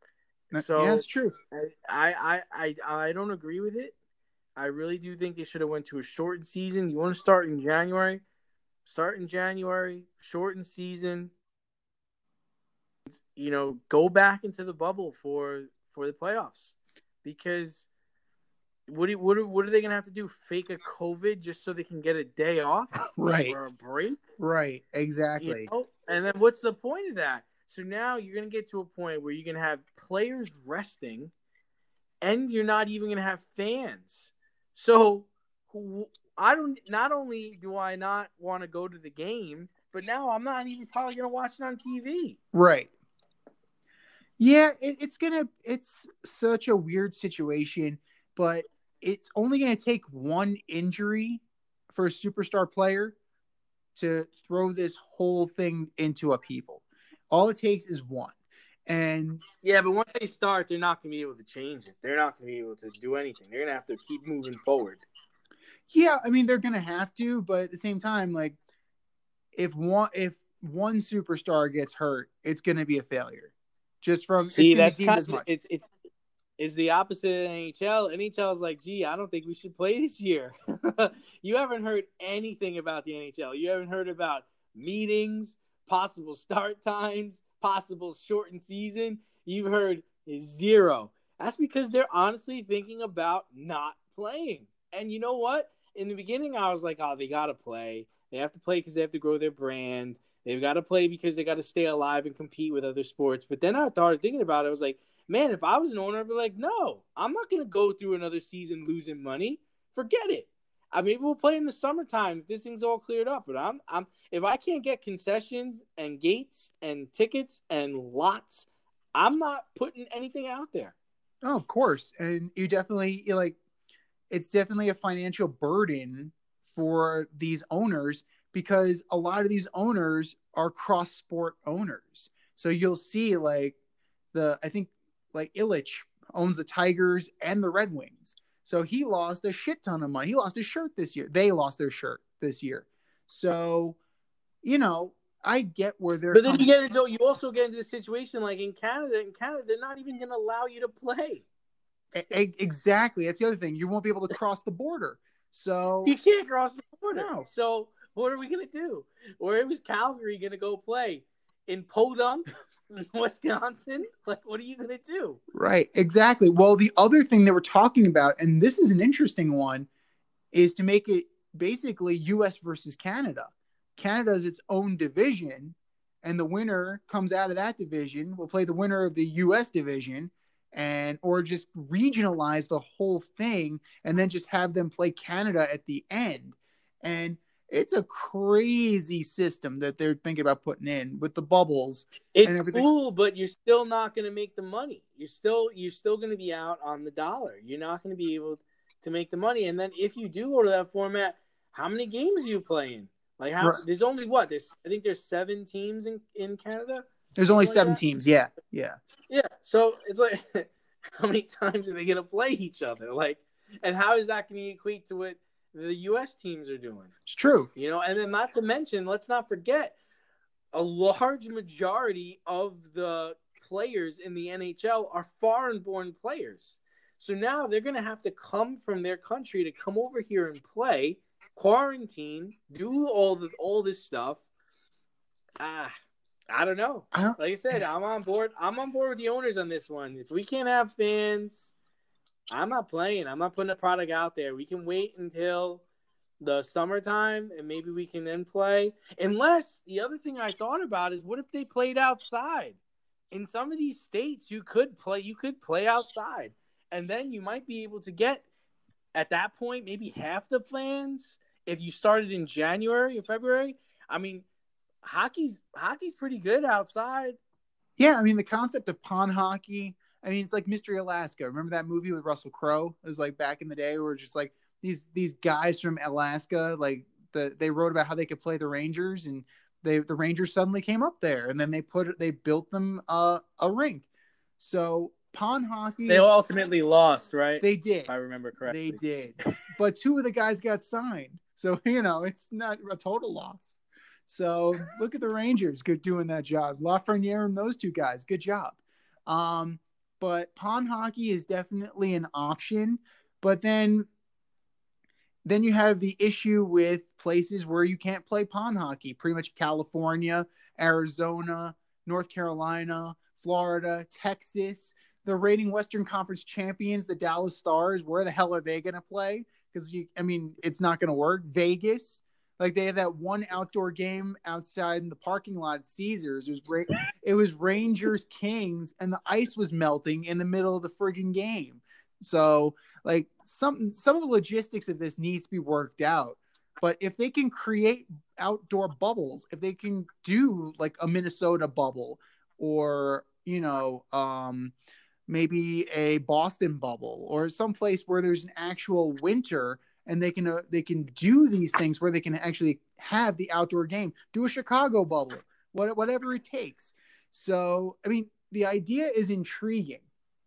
So yeah, it's true. I, I, I, I don't agree with it. I really do think they should have went to a shortened season. You want to start in January? Start in January, shortened season. You know, go back into the bubble for for the playoffs, because what do, what are, what are they gonna have to do? Fake a COVID just so they can get a day off, right? Or a break, right? Exactly. You know? And then what's the point of that? So now you're gonna get to a point where you're gonna have players resting, and you're not even gonna have fans. So I don't. Not only do I not want to go to the game, but now I'm not even probably gonna watch it on T V. Right. Yeah, it, it's gonna. It's such a weird situation, but it's only gonna take one injury for a superstar player to throw this whole thing into upheaval. All it takes is one. And yeah, but once they start, they're not gonna be able to change it. They're not gonna be able to do anything. They're gonna have to keep moving forward. Yeah, I mean, they're gonna have to, but at the same time, like, if one if one superstar gets hurt, it's gonna be a failure. Just from see, it's that's kind as of much. it's it's it's the opposite of N H L. N H L is like, gee, I don't think we should play this year. You haven't heard anything about the N H L. You haven't heard about meetings, possible start times, possible shortened season. You've heard zero. That's because they're honestly thinking about not playing. And you know what? In the beginning, I was like, oh, they got to play. They have to play because they have to grow their brand. They've got to play because they got to stay alive and compete with other sports. But then I started thinking about it. I was like, man, if I was an owner, I'd be like, no, I'm not going to go through another season losing money. Forget it. I mean, we'll play in the summertime if this thing's all cleared up. But I'm, I'm, if I can't get concessions and gates and tickets and lots, I'm not putting anything out there. Oh, of course. And you definitely, you're like, it's definitely a financial burden for these owners, because a lot of these owners are cross sport owners. So you'll see like the, I think like Illich owns the Tigers and the Red Wings. So he lost a shit ton of money. He lost his shirt this year. They lost their shirt this year. So, you know, I get where they're But then you get into, you also get into a situation like in Canada. In Canada, they're not even going to allow you to play. Exactly. That's the other thing. You won't be able to cross the border. So you can't cross the border. No. So what are we going to do? Where was Calgary going to go play? In Podunk, Wisconsin? Like, what are you going to do? Right. Exactly. Well, the other thing that we're talking about, and this is an interesting one, is to make it basically U S versus Canada. Canada is its own division, and the winner comes out of that division will play the winner of the U S division, and or just regionalize the whole thing and then just have them play Canada at the end. And it's a crazy system that they're thinking about putting in with the bubbles. It's cool, but you're still not going to make the money. You're still you're still going to be out on the dollar. You're not going to be able to make the money. And then if you do go to that format, how many games are you playing? Like how right. There's only what? There's I think there's seven teams in, in Canada. There's only seven like teams. Yeah, yeah, yeah. So it's like, how many times are they going to play each other? Like, and how is that going to equate to what the U S teams are doing? It's true. You know, and then not to mention, let's not forget, a large majority of the players in the N H L are foreign-born players. So now they're going to have to come from their country to come over here and play, quarantine, do all the all this stuff. Ah, I don't know. I don't, like I said, I'm on board. I'm on board with the owners on this one. If we can't have fans, I'm not playing. I'm not putting a product out there. We can wait until the summertime and maybe we can then play. Unless the other thing I thought about is, what if they played outside? In some of these states, you could play. You could play outside, and then you might be able to get at that point maybe half the fans if you started in January or February. I mean, hockey's hockey's pretty good outside. Yeah, I mean the concept of pond hockey. I mean, it's like Mystery Alaska. Remember that movie with Russell Crowe? It was like back in the day where just like these these guys from Alaska, like the they wrote about how they could play the Rangers, and they the Rangers suddenly came up there, and then they put they built them uh, a rink. So pond hockey. They ultimately lost, right? They did, if I remember correctly. They did, but two of the guys got signed, so you know it's not a total loss. So look at the Rangers, good doing that job. Lafreniere and those two guys, good job. Um, But pond hockey is definitely an option. But then, then you have the issue with places where you can't play pond hockey. Pretty much California, Arizona, North Carolina, Florida, Texas. The reigning Western Conference champions, the Dallas Stars. Where the hell are they going to play? Because you, I mean, it's not going to work. Vegas. Like they had that one outdoor game outside in the parking lot at Caesars. It was Ra- it was Rangers Kings, and the ice was melting in the middle of the friggin' game. So like some some of the logistics of this needs to be worked out. But if they can create outdoor bubbles, if they can do like a Minnesota bubble, or you know um, maybe a Boston bubble, or some place where there's an actual winter. And they can uh, they can do these things where they can actually have the outdoor game. Do a Chicago bubble, what, whatever it takes. So, I mean, the idea is intriguing.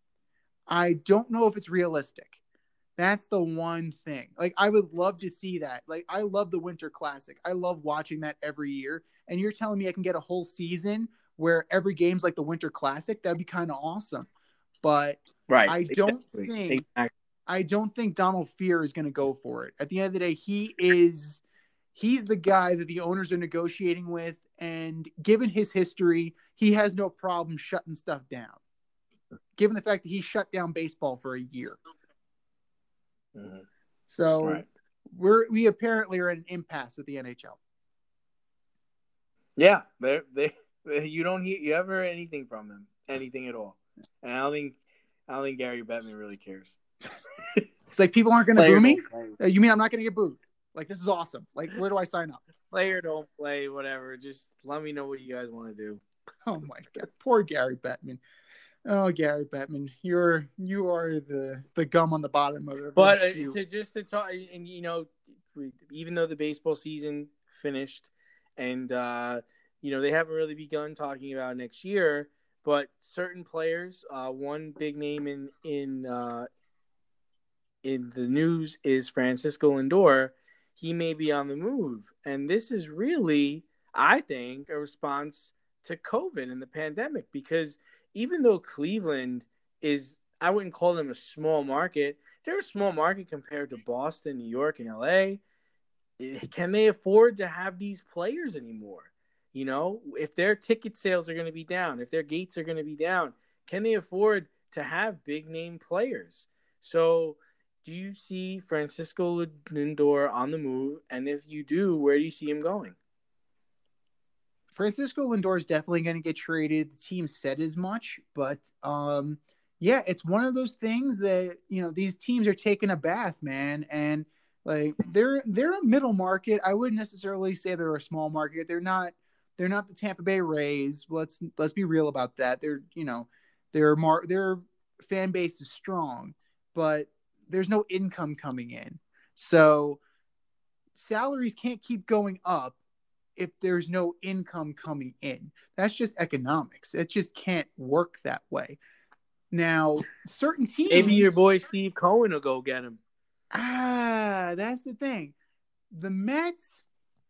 I don't know if it's realistic. That's the one thing. Like, I would love to see that. Like, I love the Winter Classic. I love watching that every year. And you're telling me I can get a whole season where every game's like the Winter Classic? That'd be kind of awesome. But right. I don't exactly. think... Exactly. I don't think Donald Fehr is going to go for it. At the end of the day, he is he's the guy that the owners are negotiating with, and given his history, he has no problem shutting stuff down. Given the fact that he shut down baseball for a year. Mm-hmm. So right. we're we apparently are at an impasse with the N H L. Yeah, they they you don't hear you ever hear anything from them, anything at all. And I don't think I don't think Gary Bettman really cares. It's like people aren't going to boo me. Uh, you mean I'm not going to get booed? Like, this is awesome. Like, where do I sign up? Player don't play, whatever. Just let me know what you guys want to do. Oh my God, poor Gary Bettman. Oh, Gary Bettman, you're you are the the gum on the bottom of it. But uh, to just to talk, and you know, even though the baseball season finished, and uh, you know they haven't really begun talking about next year, but certain players, uh, one big name in in uh, in the news is Francisco Lindor. He may be on the move. And this is really, I think, a response to COVID and the pandemic, because even though Cleveland is, I wouldn't call them a small market, they're a small market compared to Boston, New York, and L A. Can they afford to have these players anymore? You know, if their ticket sales are going to be down, if their gates are going to be down, can they afford to have big name players? So, do you see Francisco Lindor on the move? And if you do, where do you see him going? Francisco Lindor is definitely going to get traded. The team said as much, but um, yeah, it's one of those things that, you know, these teams are taking a bath, man, and like they're they're a middle market. I wouldn't necessarily say they're a small market. They're not they're not the Tampa Bay Rays. Let's let's be real about that. They're, you know, their mar- their fan base is strong, but there's no income coming in. So salaries can't keep going up if there's no income coming in. That's just economics. It just can't work that way. Now, certain teams. Maybe your boy Steve Cohen will go get him. Ah, that's the thing. The Mets,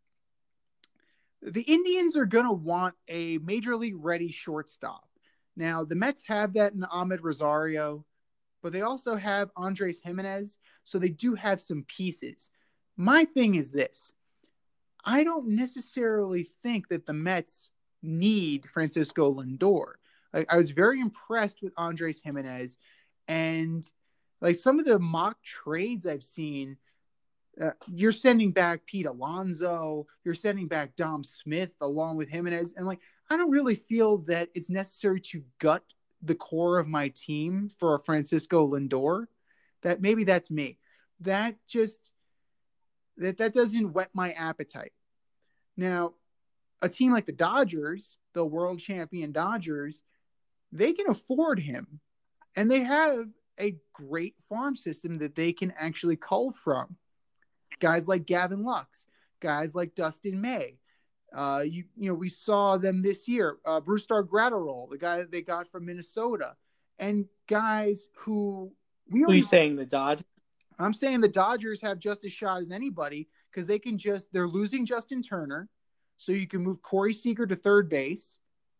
the Indians are going to want a major league ready shortstop. Now, the Mets have that in Ahmed Rosario, but they also have Andres Jimenez, so they do have some pieces. My thing is this. I don't necessarily think that the Mets need Francisco Lindor. Like, I was very impressed with Andres Jimenez, and like some of the mock trades I've seen, uh, you're sending back Pete Alonso, you're sending back Dom Smith along with Jimenez, and like I don't really feel that it's necessary to gut the core of my team for a Francisco Lindor. That maybe that's me. That just that that doesn't whet my appetite. Now, a team like the Dodgers, the world champion Dodgers, they can afford him, and they have a great farm system that they can actually cull from. Guys like Gavin Lux, guys like Dustin May. Uh, you you know, we saw them this year. Uh, Brusdar Graterol, the guy that they got from Minnesota, and guys who we Who are you saying, the Dodgers? I'm saying the Dodgers have just as shot as anybody because they can just they're losing Justin Turner, so you can move Corey Seager to third base,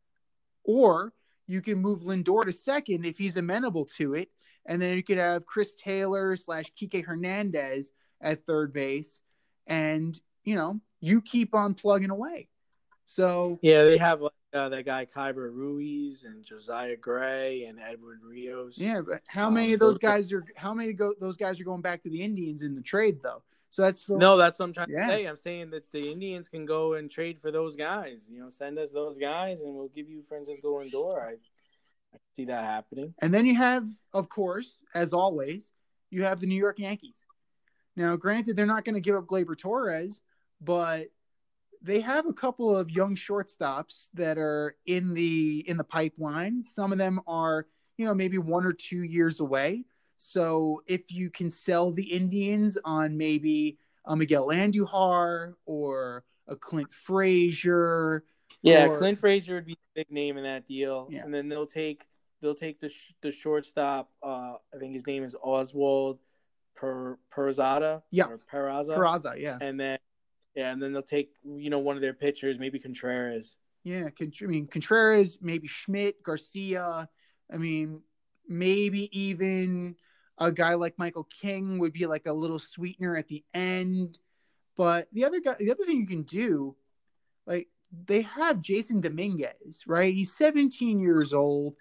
or you can move Lindor to second if he's amenable to it, and then you could have Chris Taylor slash Kike Hernandez at third base, and you know you keep on plugging away. So yeah, they have like uh, that guy Kyber Ruiz and Josiah Gray and Edward Rios. Yeah, but how um, many of those guys are how many go, those guys are going back to the Indians in the trade though? So that's for, no, that's what I'm trying yeah. to say. I'm saying that the Indians can go and trade for those guys. You know, send us those guys, and we'll give you Francisco Lindor. I, I see that happening. And then you have, of course, as always, you have the New York Yankees. Now, granted, they're not going to give up Gleyber Torres, but they have a couple of young shortstops that are in the in the pipeline. Some of them are, you know, maybe one or two years away. So if you can sell the Indians on maybe a Miguel Andujar or a Clint Frazier. Yeah, or, Clint Frazier would be a big name in that deal. Yeah. And then they'll take they'll take the sh- the shortstop. Uh, I think his name is Oswald per Perazada. Yeah. Or Peraza. Peraza, yeah. And then yeah, and then they'll take, you know, one of their pitchers, maybe Contreras. Yeah, I mean Contreras, maybe Schmidt, Garcia. I mean, maybe even a guy like Michael King would be like a little sweetener at the end. But the other guy, the other thing you can do, like they have Jason Dominguez, right? He's seventeen years old.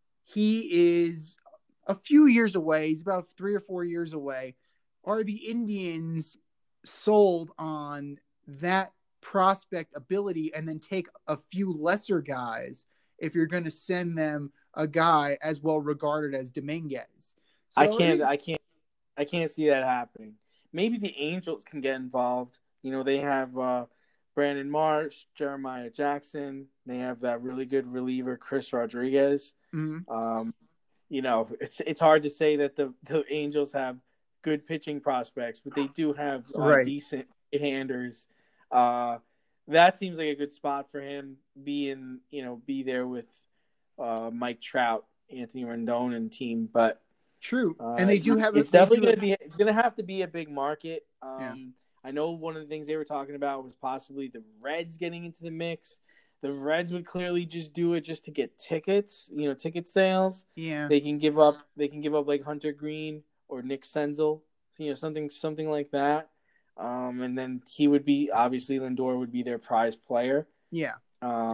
He is a few years away. He's about three or four years away. Are the Indians sold on that prospect ability and then take a few lesser guys if you're going to send them a guy as well regarded as Dominguez? So, I can't, I can't, I can't see that happening. Maybe the Angels can get involved. You know, they have uh, Brandon Marsh, Jeremiah Jackson. They have that really good reliever, Chris Rodriguez. Mm-hmm. Um, you know, it's it's hard to say that the, the Angels have good pitching prospects, but they do have uh, right. decent handers. Uh, that seems like a good spot for him. Be in, you know, be there with uh, Mike Trout, Anthony Rendon, and team. But true, uh, and they do have. It's definitely going to be. It's going to have to be a big market. Um, yeah. I know one of the things they were talking about was possibly the Reds getting into the mix. The Reds would clearly just do it just to get tickets, you know, ticket sales. Yeah, they can give up. They can give up like Hunter Green or Nick Senzel, you know, something something like that. Um, and then he would be, obviously Lindor would be their prize player. Yeah. Uh,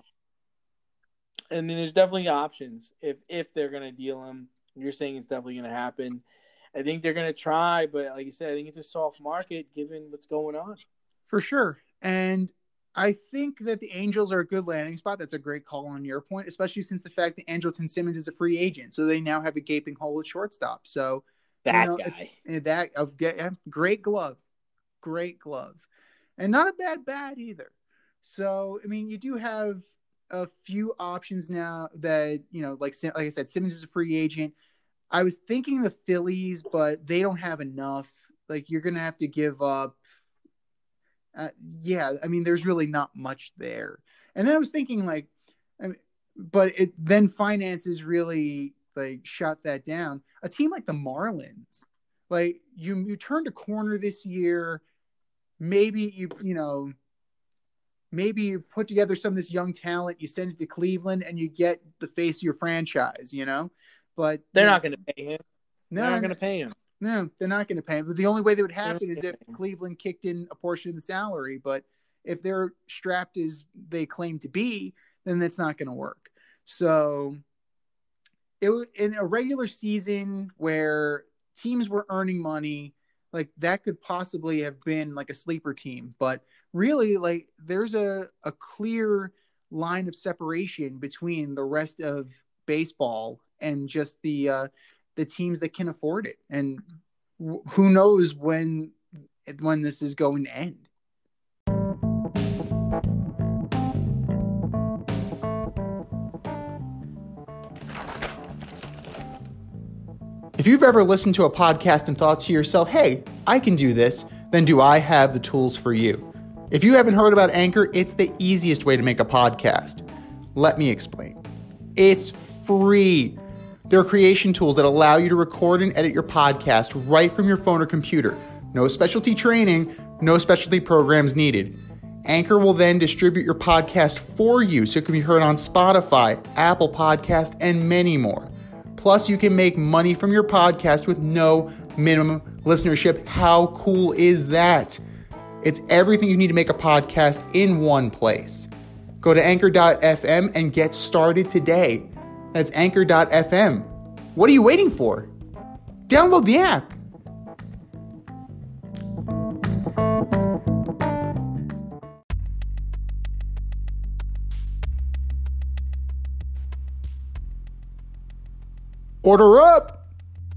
and then there's definitely options if if they're gonna deal him. You're saying it's definitely gonna happen. I think they're gonna try, but like you said, I think it's a soft market given what's going on. For sure. And I think that the Angels are a good landing spot. That's a great call on your point, especially since the fact that Andrelton Simmons is a free agent. So they now have a gaping hole at shortstop. So, That you know, guy. if, if that of yeah, great glove, great glove, and not a bad bat either. So, I mean, you do have a few options now that, you know, like, like I said, Simmons is a free agent. I was thinking the Phillies, but they don't have enough. Like, you're going to have to give up. Uh, yeah, I mean, there's really not much there. And then I was thinking, like, I mean, but it then finances really like shut that down. A team like the Marlins, like you you turned a corner this year. Maybe you you know, maybe you put together some of this young talent, you send it to Cleveland, and you get the face of your franchise. You know, but They're you not know, going to pay him. no, They're not going to pay him. No, they're not going to pay him. But the only way that would They're not happen is gonna if pay him. Cleveland kicked in a portion of the salary. But if they're strapped as they claim to be, then that's not going to work. So it in a regular season where teams were earning money, like that could possibly have been like a sleeper team. But really, like there's a, a clear line of separation between the rest of baseball and just the uh, the teams that can afford it. And w- who knows when when this is going to end. If you've ever listened to a podcast and thought to yourself, hey, I can do this, then do I have the tools for you? If you haven't heard about Anchor, it's the easiest way to make a podcast. Let me explain. It's free. There are creation tools that allow you to record and edit your podcast right from your phone or computer. No specialty training, no specialty programs needed. Anchor will then distribute your podcast for you so it can be heard on Spotify, Apple Podcast, and many more. Plus, you can make money from your podcast with no minimum listenership. How cool is that? It's everything you need to make a podcast in one place. Go to anchor dot f m and get started today. That's anchor dot f m. What are you waiting for? Download the app. Order up.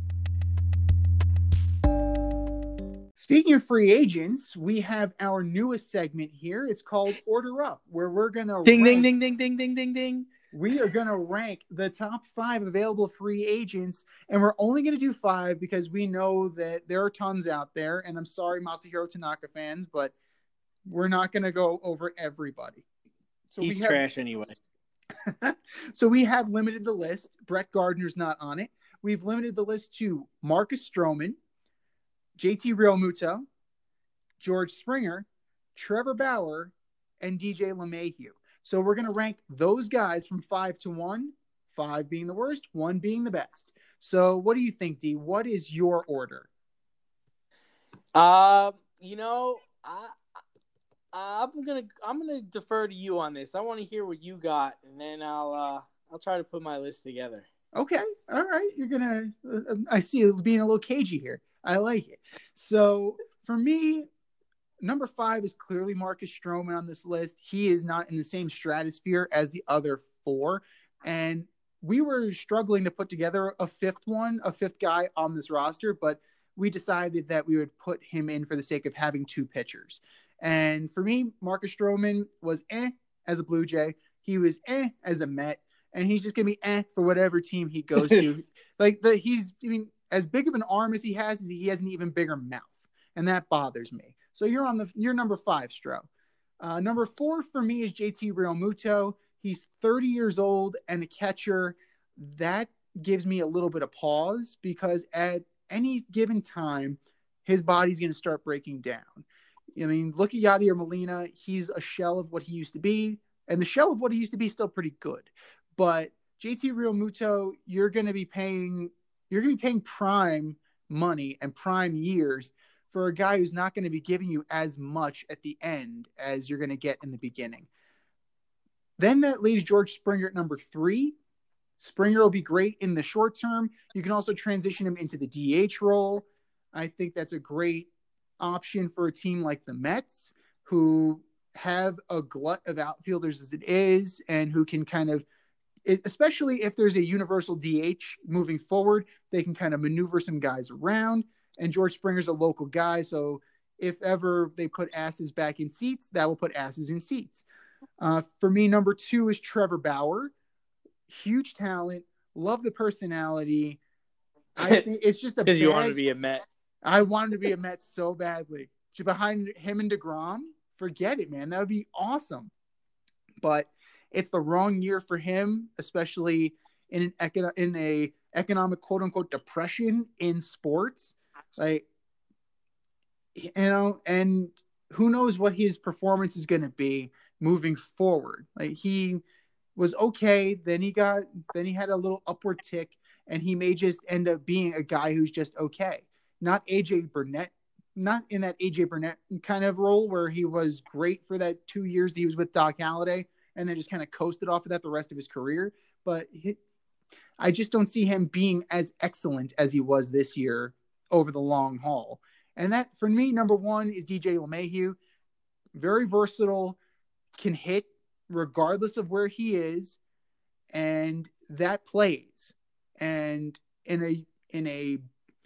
Speaking of free agents, we have our newest segment here. It's called Order Up, where we're going to Ding, rank, ding, ding, ding, ding, ding, ding, ding. We are going to rank the top five available free agents, and we're only going to do five because we know that there are tons out there, and I'm sorry, Masahiro Tanaka fans, but we're not going to go over everybody. So He's we have, trash anyway. So we have limited the list. Brett Gardner's not on it. We've limited the list to Marcus Stroman, J T Realmuto, George Springer, Trevor Bauer, and D J LeMahieu. So we're going to rank those guys from five to one, five being the worst, one being the best. So what do you think, D? What is your order? Um, you know, I, I I'm gonna I'm gonna defer to you on this. I want to hear what you got, and then I'll uh I'll try to put my list together. Okay, all right. You're gonna. Uh, I see it being a little cagey here. I like it. So for me, number five is clearly Marcus Stroman on this list. He is not in the same stratosphere as the other four. And we were struggling to put together a fifth one, a fifth guy on this roster, but we decided that we would put him in for the sake of having two pitchers. And for me, Marcus Stroman was eh as a Blue Jay. He was eh as a Met. And he's just going to be eh for whatever team he goes to. Like, the he's, I mean, as big of an arm as he has, he has an even bigger mouth. And that bothers me. So you're on the, you're number five, Stro. Uh, number four for me is J T Realmuto. He's thirty years old and a catcher. That gives me a little bit of pause because at any given time, his body's going to start breaking down. I mean, look at Yadier Molina. He's a shell of what he used to be. And the shell of what he used to be is still pretty good. But J T Realmuto, you're going to be paying, you're going to be paying prime money and prime years for a guy who's not going to be giving you as much at the end as you're going to get in the beginning. Then that leaves George Springer at number three. Springer will be great in the short term. You can also transition him into the D H role. I think that's a great option for a team like the Mets, who have a glut of outfielders as it is, and who can kind of, especially if there's a universal D H moving forward, they can kind of maneuver some guys around. And George Springer's a local guy, so if ever they put asses back in seats, that will put asses in seats. Uh, for me, number two is Trevor Bauer. Huge talent. Love the personality. I think it's just a because bad... you want to be a Met. I wanted to be a Met so badly. Behind him and DeGrom, forget it, man. That would be awesome. But it's the wrong year for him, especially in an econo- in a economic quote unquote depression in sports. Like, you know, and who knows what his performance is going to be moving forward. Like, he was okay, then he got, then he had a little upward tick, and he may just end up being a guy who's just okay. Not A J Burnett, not in that A J Burnett kind of role where he was great for that two years he was with Doc Halladay and then just kind of coasted off of that the rest of his career. But he, I just don't see him being as excellent as he was this year over the long haul. And that, for me, number one is D J LeMahieu. Very versatile, can hit regardless of where he is, and that plays. And in a in a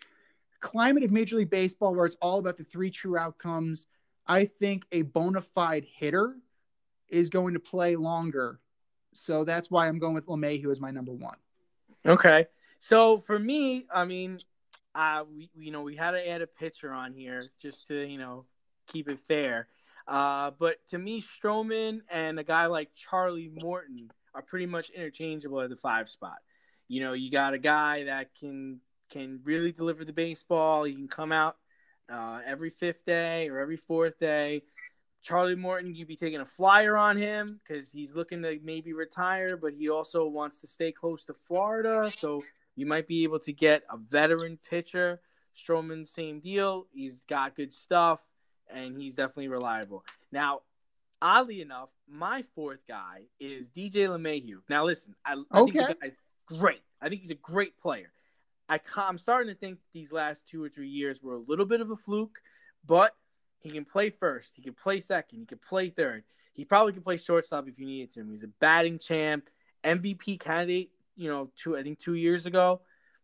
climate of Major League Baseball where it's all about the three true outcomes, I think a bona fide hitter is going to play longer. So that's why I'm going with LeMahieu as my number one. Okay. So for me, I mean, uh, we, you know, we had to add a pitcher on here just to, you know, keep it fair. Uh, but to me, Stroman and a guy like Charlie Morton are pretty much interchangeable at the five spot. You know, you got a guy that can can really deliver the baseball. He can come out uh, every fifth day or every fourth day. Charlie Morton, you'd be taking a flyer on him because he's looking to maybe retire, but he also wants to stay close to Florida. So you might be able to get a veteran pitcher. Stroman, same deal. He's got good stuff, and he's definitely reliable. Now, oddly enough, my fourth guy is D J LeMahieu. Now, listen, I, I okay. think the guy's great. I think he's a great player. I, I'm starting to think these last two or three years were a little bit of a fluke, but he can play first. He can play second. He can play third. He probably can play shortstop if you needed to. He's a batting champ, M V P candidate, you know, two I think two years ago.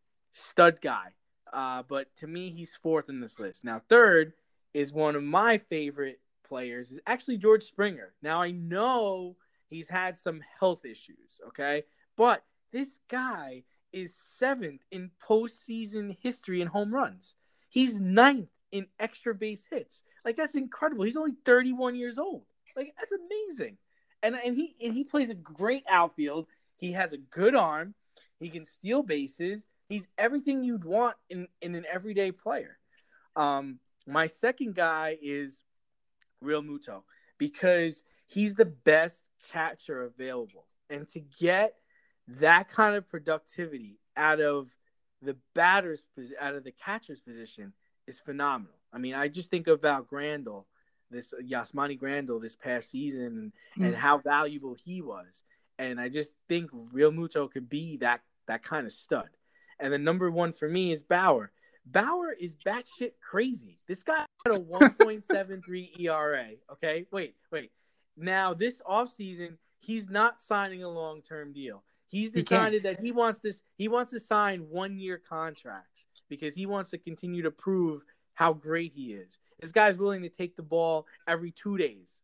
Stud guy. Uh, but to me, he's fourth in this list. Now, third is one of my favorite players, is actually George Springer. Now, I know he's had some health issues, okay? But this guy is seventh in postseason history in home runs. He's ninth in extra base hits. Like, that's incredible. He's only thirty-one years old. Like, that's amazing. And and he and he plays a great outfield. He has a good arm. He can steal bases. He's everything you'd want in, in an everyday player. Um, my second guy is Real Muto because he's the best catcher available. And to get that kind of productivity out of the batter's out of the catcher's position is phenomenal. I mean, I just think about Grandal, this Yasmani Grandal this past season, and, mm. and how valuable he was. And I just think Real Muto could be that that kind of stud. And the number one for me is Bauer. Bauer is batshit crazy. This guy had a one point seven three E R A. Okay, wait, wait. Now this offseason, he's not signing a long-term deal. He's decided he that he wants this. He wants to sign one-year contracts because he wants to continue to prove how great he is. This guy's willing to take the ball every two days.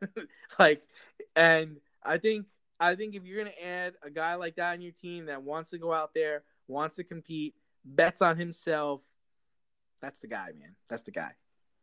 like, and I think I think if you're gonna add a guy like that on your team that wants to go out there, wants to compete, bets on himself, that's the guy, man. That's the guy.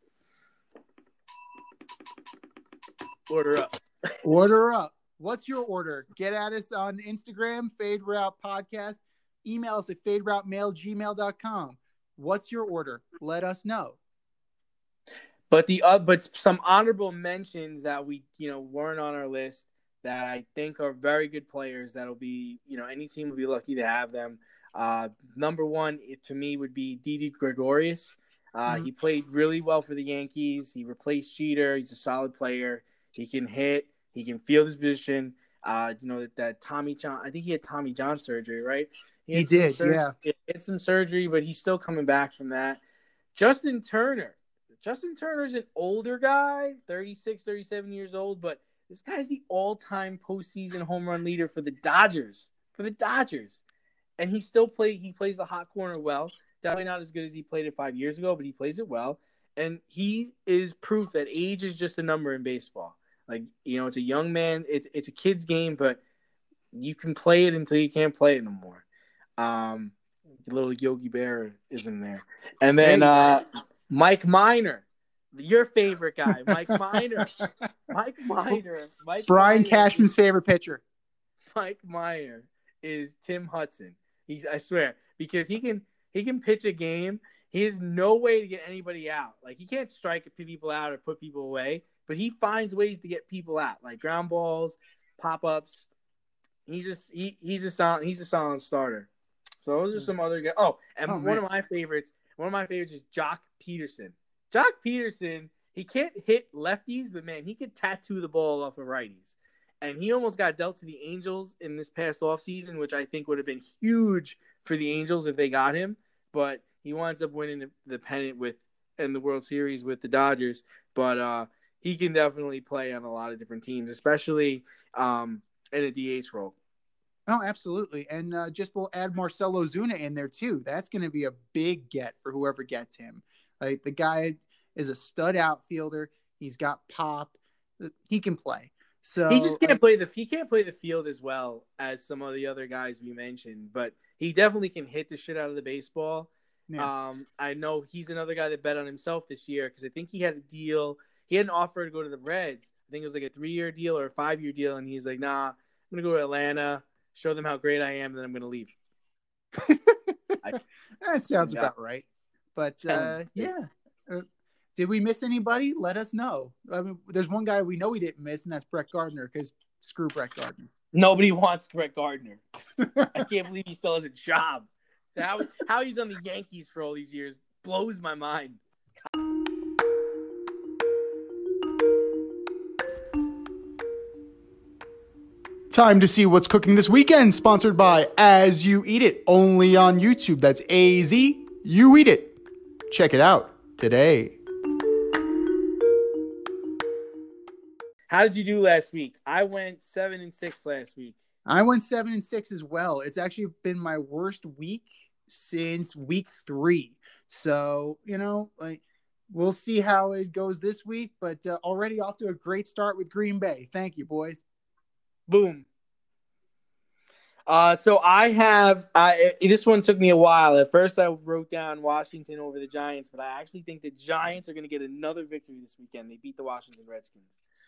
Order up. Order up. What's your order? Get at us on Instagram, Fade Route Podcast. Email us at faderoutemail at gmail dot com. What's your order? Let us know. But the uh, but some honorable mentions that we you know weren't on our list that I think are very good players that'll be you know any team would be lucky to have them. Uh, number one it, to me would be Didi Gregorius. Uh, mm-hmm. He played really well for the Yankees. He replaced Jeter. He's a solid player. He can hit. He can field his position. Uh, you know that, that Tommy John. I think he had Tommy John surgery, right? He, he did, sur- yeah. He had some surgery, but he's still coming back from that. Justin Turner. Justin Turner's an older guy, thirty-six, thirty-seven years old, but this guy's the all-time postseason home run leader for the Dodgers. For the Dodgers. And he still play he plays the hot corner well. Definitely not as good as he played it five years ago, but he plays it well. And he is proof that age is just a number in baseball. Like, you know, it's a young man, it's it's a kid's game, but you can play it until you can't play it no more. Um, a little Yogi Berra is in there. And then uh, Mike Minor, your favorite guy, Mike Minor. Mike Minor. Mike Brian Minor Cashman's is, favorite pitcher. Mike Minor is Tim Hudson. He's I swear, because he can he can pitch a game. He has no way to get anybody out. Like, he can't strike people out or put people away, but he finds ways to get people out, like ground balls, pop-ups. He's a he, he's a solid he's a solid starter. So those are some other guys. Oh, and Oh, one man. of my favorites, one of my favorites is Jock Peterson. Jock Peterson, he can't hit lefties, but man, he could tattoo the ball off of righties. And he almost got dealt to the Angels in this past offseason, which I think would have been huge for the Angels if they got him. But he winds up winning the, the pennant with and the World Series with the Dodgers. But uh, he can definitely play on a lot of different teams, especially um, in a D H role. Oh, absolutely. And uh, just we'll add Marcell Ozuna in there too. That's going to be a big get for whoever gets him. Like, the guy is a stud outfielder. He's got pop. He can play. So He just can't like, play the he can't play the field as well as some of the other guys we mentioned, but he definitely can hit the shit out of the baseball. yeah. Um, I know he's another guy that bet on himself this year because I think he had a deal. He had an offer to go to the Reds. I think it was like a three-year deal or a five-year deal, and he's like, "Nah, I'm gonna go to Atlanta, show them how great I am, and then I'm gonna leave." I, That sounds Yeah. about right. But uh, Sounds yeah. Uh, did we miss anybody? Let us know. I mean, there's one guy we know we didn't miss, and that's Brett Gardner, because screw Brett Gardner. Nobody wants Brett Gardner. I can't believe he still has a job. How how he's on the Yankees for all these years blows my mind. Time to see what's cooking this weekend, sponsored by As You Eat It, only on YouTube. That's A Z You Eat It. Check it out today. How did you do last week? I went seven and six last week. I went seven and six as well. It's actually been my worst week since week three. So, you know, like, we'll see how it goes this week, but uh, already off to a great start with Green Bay. Thank you, boys. Boom. Uh, so I have I this one took me a while. At first, I wrote down Washington over the Giants, but I actually think the Giants are going to get another victory this weekend. They beat the Washington Redskins.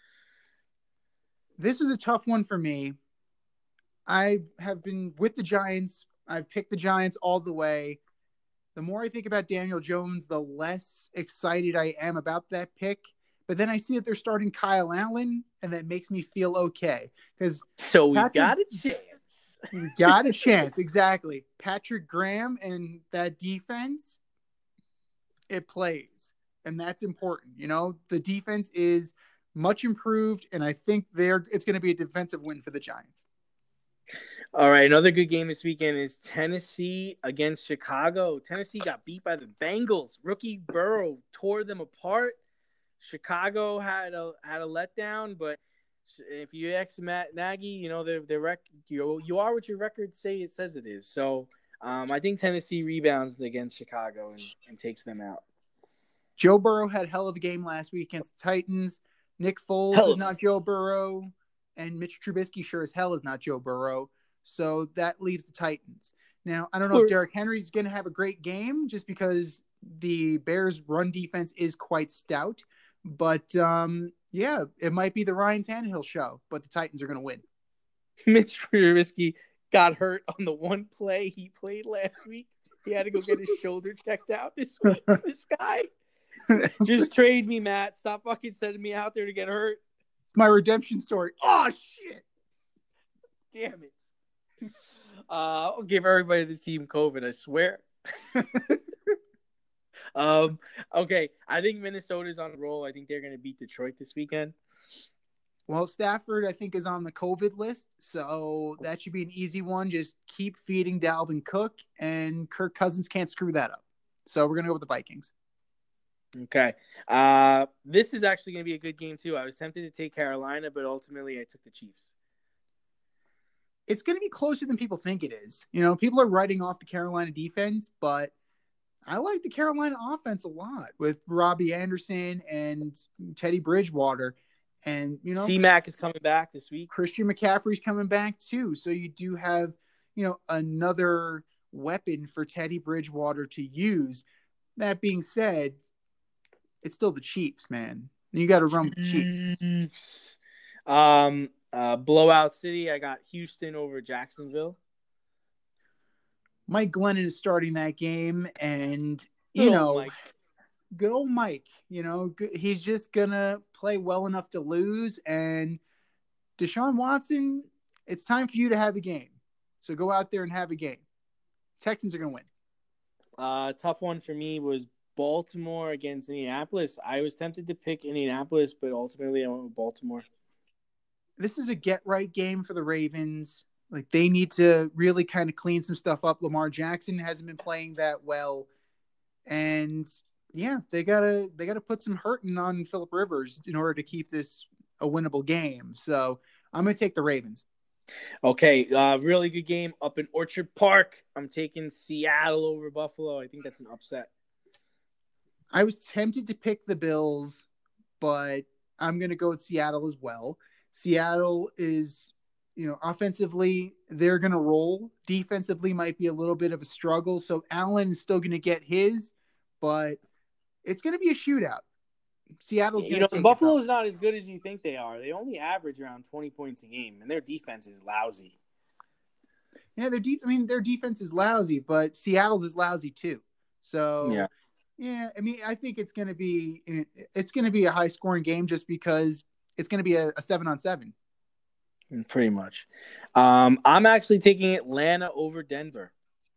This is a tough one for me. I have been with the Giants. I've picked the Giants all the way. The more I think about Daniel Jones, the less excited I am about that pick. But then I see that they're starting Kyle Allen, and that makes me feel okay. Because So we Patrick- got a chance. we got a chance. Exactly. Patrick Graham and that defense, it plays. And that's important. You know, the defense is much improved, and I think they're it's going to be a defensive win for the Giants. All right, another good game this weekend is Tennessee against Chicago. Tennessee got beat by the Bengals. Rookie Burrow tore them apart. Chicago had a had a letdown, but if you ask Matt Nagy, you know their their rec you you are what your records say it says it is. So um, I think Tennessee rebounds against Chicago and, and takes them out. Joe Burrow had a hell of a game last week against the Titans. Nick Foles Hell is of- not Joe Burrow, and Mitch Trubisky sure as hell is not Joe Burrow. So that leaves the Titans. Now, I don't know Poor- if Derrick Henry's going to have a great game just because the Bears' run defense is quite stout. But, um, yeah, it might be the Ryan Tannehill show, but the Titans are going to win. Mitch Trubisky got hurt on the one play he played last week. He had to go get his shoulder checked out this week. This guy. Just trade me, Matt. Stop fucking sending me out there to get hurt. My redemption story. Oh, shit. Damn it. Uh, I'll give everybody this team COVID, I swear. um, okay, I think Minnesota's on a roll. I think they're going to beat Detroit this weekend. Well, Stafford, I think, is on the COVID list, so that should be an easy one. Just keep feeding Dalvin Cook, and Kirk Cousins can't screw that up. So we're going to go with the Vikings. Okay. Uh, this is actually going to be a good game, too. I was tempted to take Carolina, but ultimately I took the Chiefs. It's going to be closer than people think it is. You know, people are writing off the Carolina defense, but I like the Carolina offense a lot with Robbie Anderson and Teddy Bridgewater. And, you know, C-Mac is coming back this week. Christian McCaffrey's coming back, too. So you do have, you know, another weapon for Teddy Bridgewater to use. That being said, it's still the Chiefs, man. You got to run with the Chiefs. Um, uh, blowout city. I got Houston over Jacksonville. Mike Glennon is starting that game, and you Good know, old Mike. good old Mike. You know, good, he's just gonna play well enough to lose. And Deshaun Watson, it's time for you to have a game. So go out there and have a game. Texans are gonna win. Uh, tough one for me was Baltimore against Indianapolis. I was tempted to pick Indianapolis, but ultimately I went with Baltimore. This is a get-right game for the Ravens. Like, they need to really kind of clean some stuff up. Lamar Jackson hasn't been playing that well. And, yeah, they got to they gotta put some hurting on Phillip Rivers in order to keep this a winnable game. So I'm going to take the Ravens. Okay, uh, really good game up in Orchard Park. I'm taking Seattle over Buffalo. I think that's an upset. I was tempted to pick the Bills, but I'm going to go with Seattle as well. Seattle is, you know, offensively, they're going to roll. Defensively might be a little bit of a struggle. So Allen is still going to get his, but it's going to be a shootout. Seattle's going to You know, take Buffalo's not as good as you think they are. They only average around twenty points a game, and their defense is lousy. Yeah, their de- I mean, their defense is lousy, but Seattle's is lousy too. So, Yeah. yeah, I mean, I think it's going to be it's going to be a high scoring game just because it's going to be a, a seven on seven. Pretty much. Um, I'm actually taking Atlanta over Denver.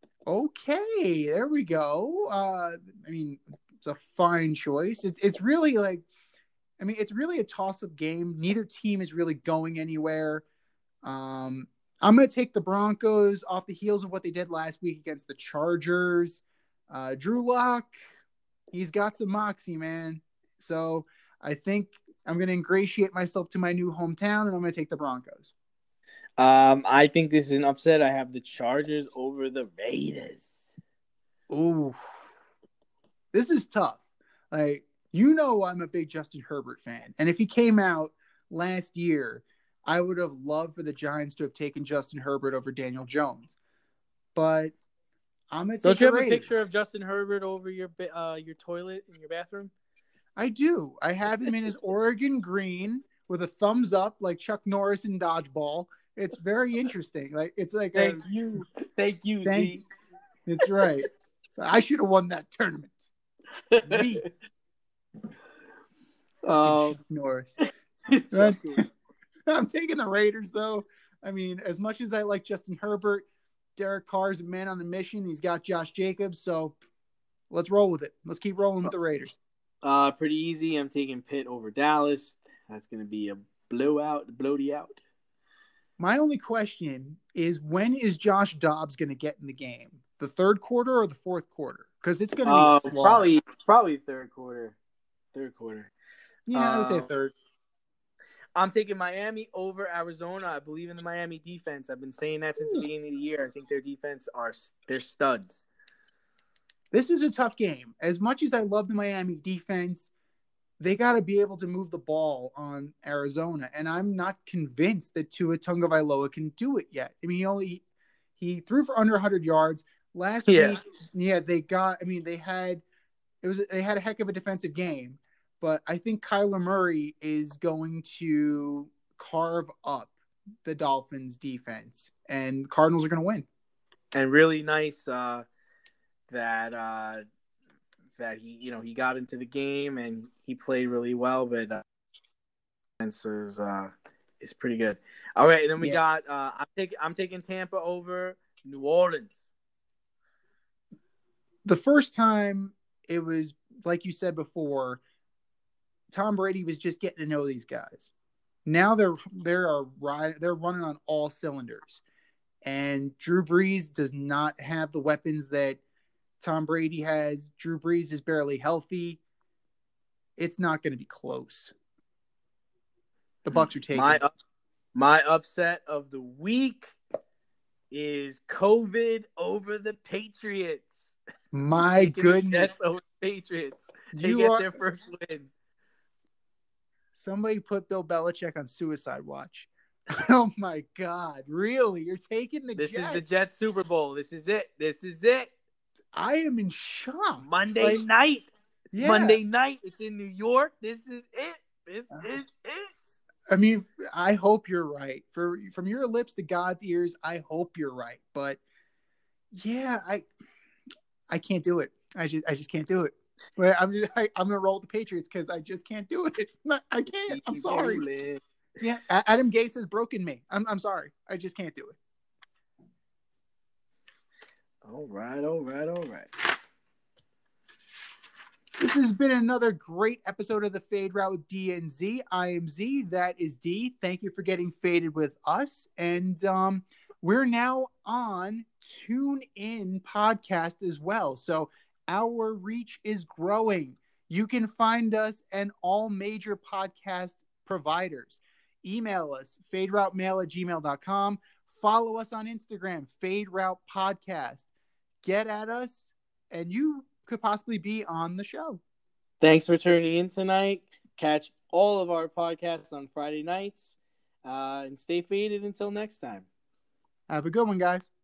Okay, there we go. Uh, I mean, it's a fine choice. It's it's really like, I mean, it's really a toss up game. Neither team is really going anywhere. Um, I'm going to take the Broncos off the heels of what they did last week against the Chargers. Uh, Drew Lock, he's got some moxie, man. So I think I'm going to ingratiate myself to my new hometown, and I'm going to take the Broncos. Um, I think this is an upset. I have the Chargers over the Raiders. Ooh, this is tough. Like, you know, I'm a big Justin Herbert fan, and if he came out last year, I would have loved for the Giants to have taken Justin Herbert over Daniel Jones. But I'm going to take Don't you have the a Raiders. picture of Justin Herbert over your uh, your toilet in your bathroom? I do. I have him in his Oregon green with a thumbs up, like Chuck Norris in dodgeball. It's very interesting. Like it's like Thank a, you, thank you, thank. Z. It's right. So I should have won that tournament. Me, Um, Chuck Norris. Chuck- I'm taking the Raiders, though. I mean, as much as I like Justin Herbert, Derek Carr's a man on a mission. He's got Josh Jacobs, so let's roll with it. Let's keep rolling with the Raiders. Uh, pretty easy. I'm taking Pitt over Dallas. That's going to be a blowout, bloaty out. My only question is, when is Josh Dobbs going to get in the game? The third quarter or the fourth quarter? Because it's going to be Uh, a slog. probably, probably third quarter. Third quarter. Yeah, I would say uh, third. I'm taking Miami over Arizona. I believe in the Miami defense. I've been saying that since the beginning of the year. I think their defense are they're studs. This is a tough game. As much as I love the Miami defense, they got to be able to move the ball on Arizona, and I'm not convinced that Tua Tagovailoa can do it yet. I mean, he only he threw for under one hundred yards last Yeah. week. Yeah, they got. I mean, they had it was they had a heck of a defensive game, but I think Kyler Murray is going to carve up the Dolphins' defense, and Cardinals are going to win. And really nice uh, that uh, that he you know he got into the game and he played really well, but uh, is uh, is pretty good. All right, and then we Yes. got uh, I'm taking I'm taking Tampa over New Orleans. The first time it was like you said before, Tom Brady was just getting to know these guys. Now they're they're they're running on all cylinders, and Drew Brees does not have the weapons that Tom Brady has. Drew Brees is barely healthy. it's not going to be close. The Bucks are taking My it. up, my upset of the week is COVID over the Patriots. My Taking the goodness. Jets over the Patriots. They You get are- their first win. Somebody put Bill Belichick on suicide watch. Oh my God! Really? You're taking the This Jets? is the Jets Super Bowl. This is it. This is it. I am in shock. Monday Like, night. It's yeah. Monday night. It's in New York. This is it. This Uh, is it. I mean, I hope you're right. For from your lips to God's ears, I hope you're right. But yeah, I I can't do it. I just I just can't do it. But I'm just I, I'm gonna roll with the Patriots because I just can't do it. I can't. I'm Keep sorry. rolling. Yeah, A- Adam Gase has broken me. I'm I'm sorry. I just can't do it. All right, all right, all right. This has been another great episode of the Fade Route with D and Z. I am Z. That is D. Thank you for getting faded with us. And um, we're now on TuneIn podcast as well. So our reach is growing. You can find us in all major podcast providers. Email us, faderoutemail at gmail dot com. Follow us on Instagram, Fade Route Podcast. Get at us, and you could possibly be on the show. Thanks for tuning in tonight. Catch all of our podcasts on Friday nights. Uh, and stay faded until next time. Have a good one, guys.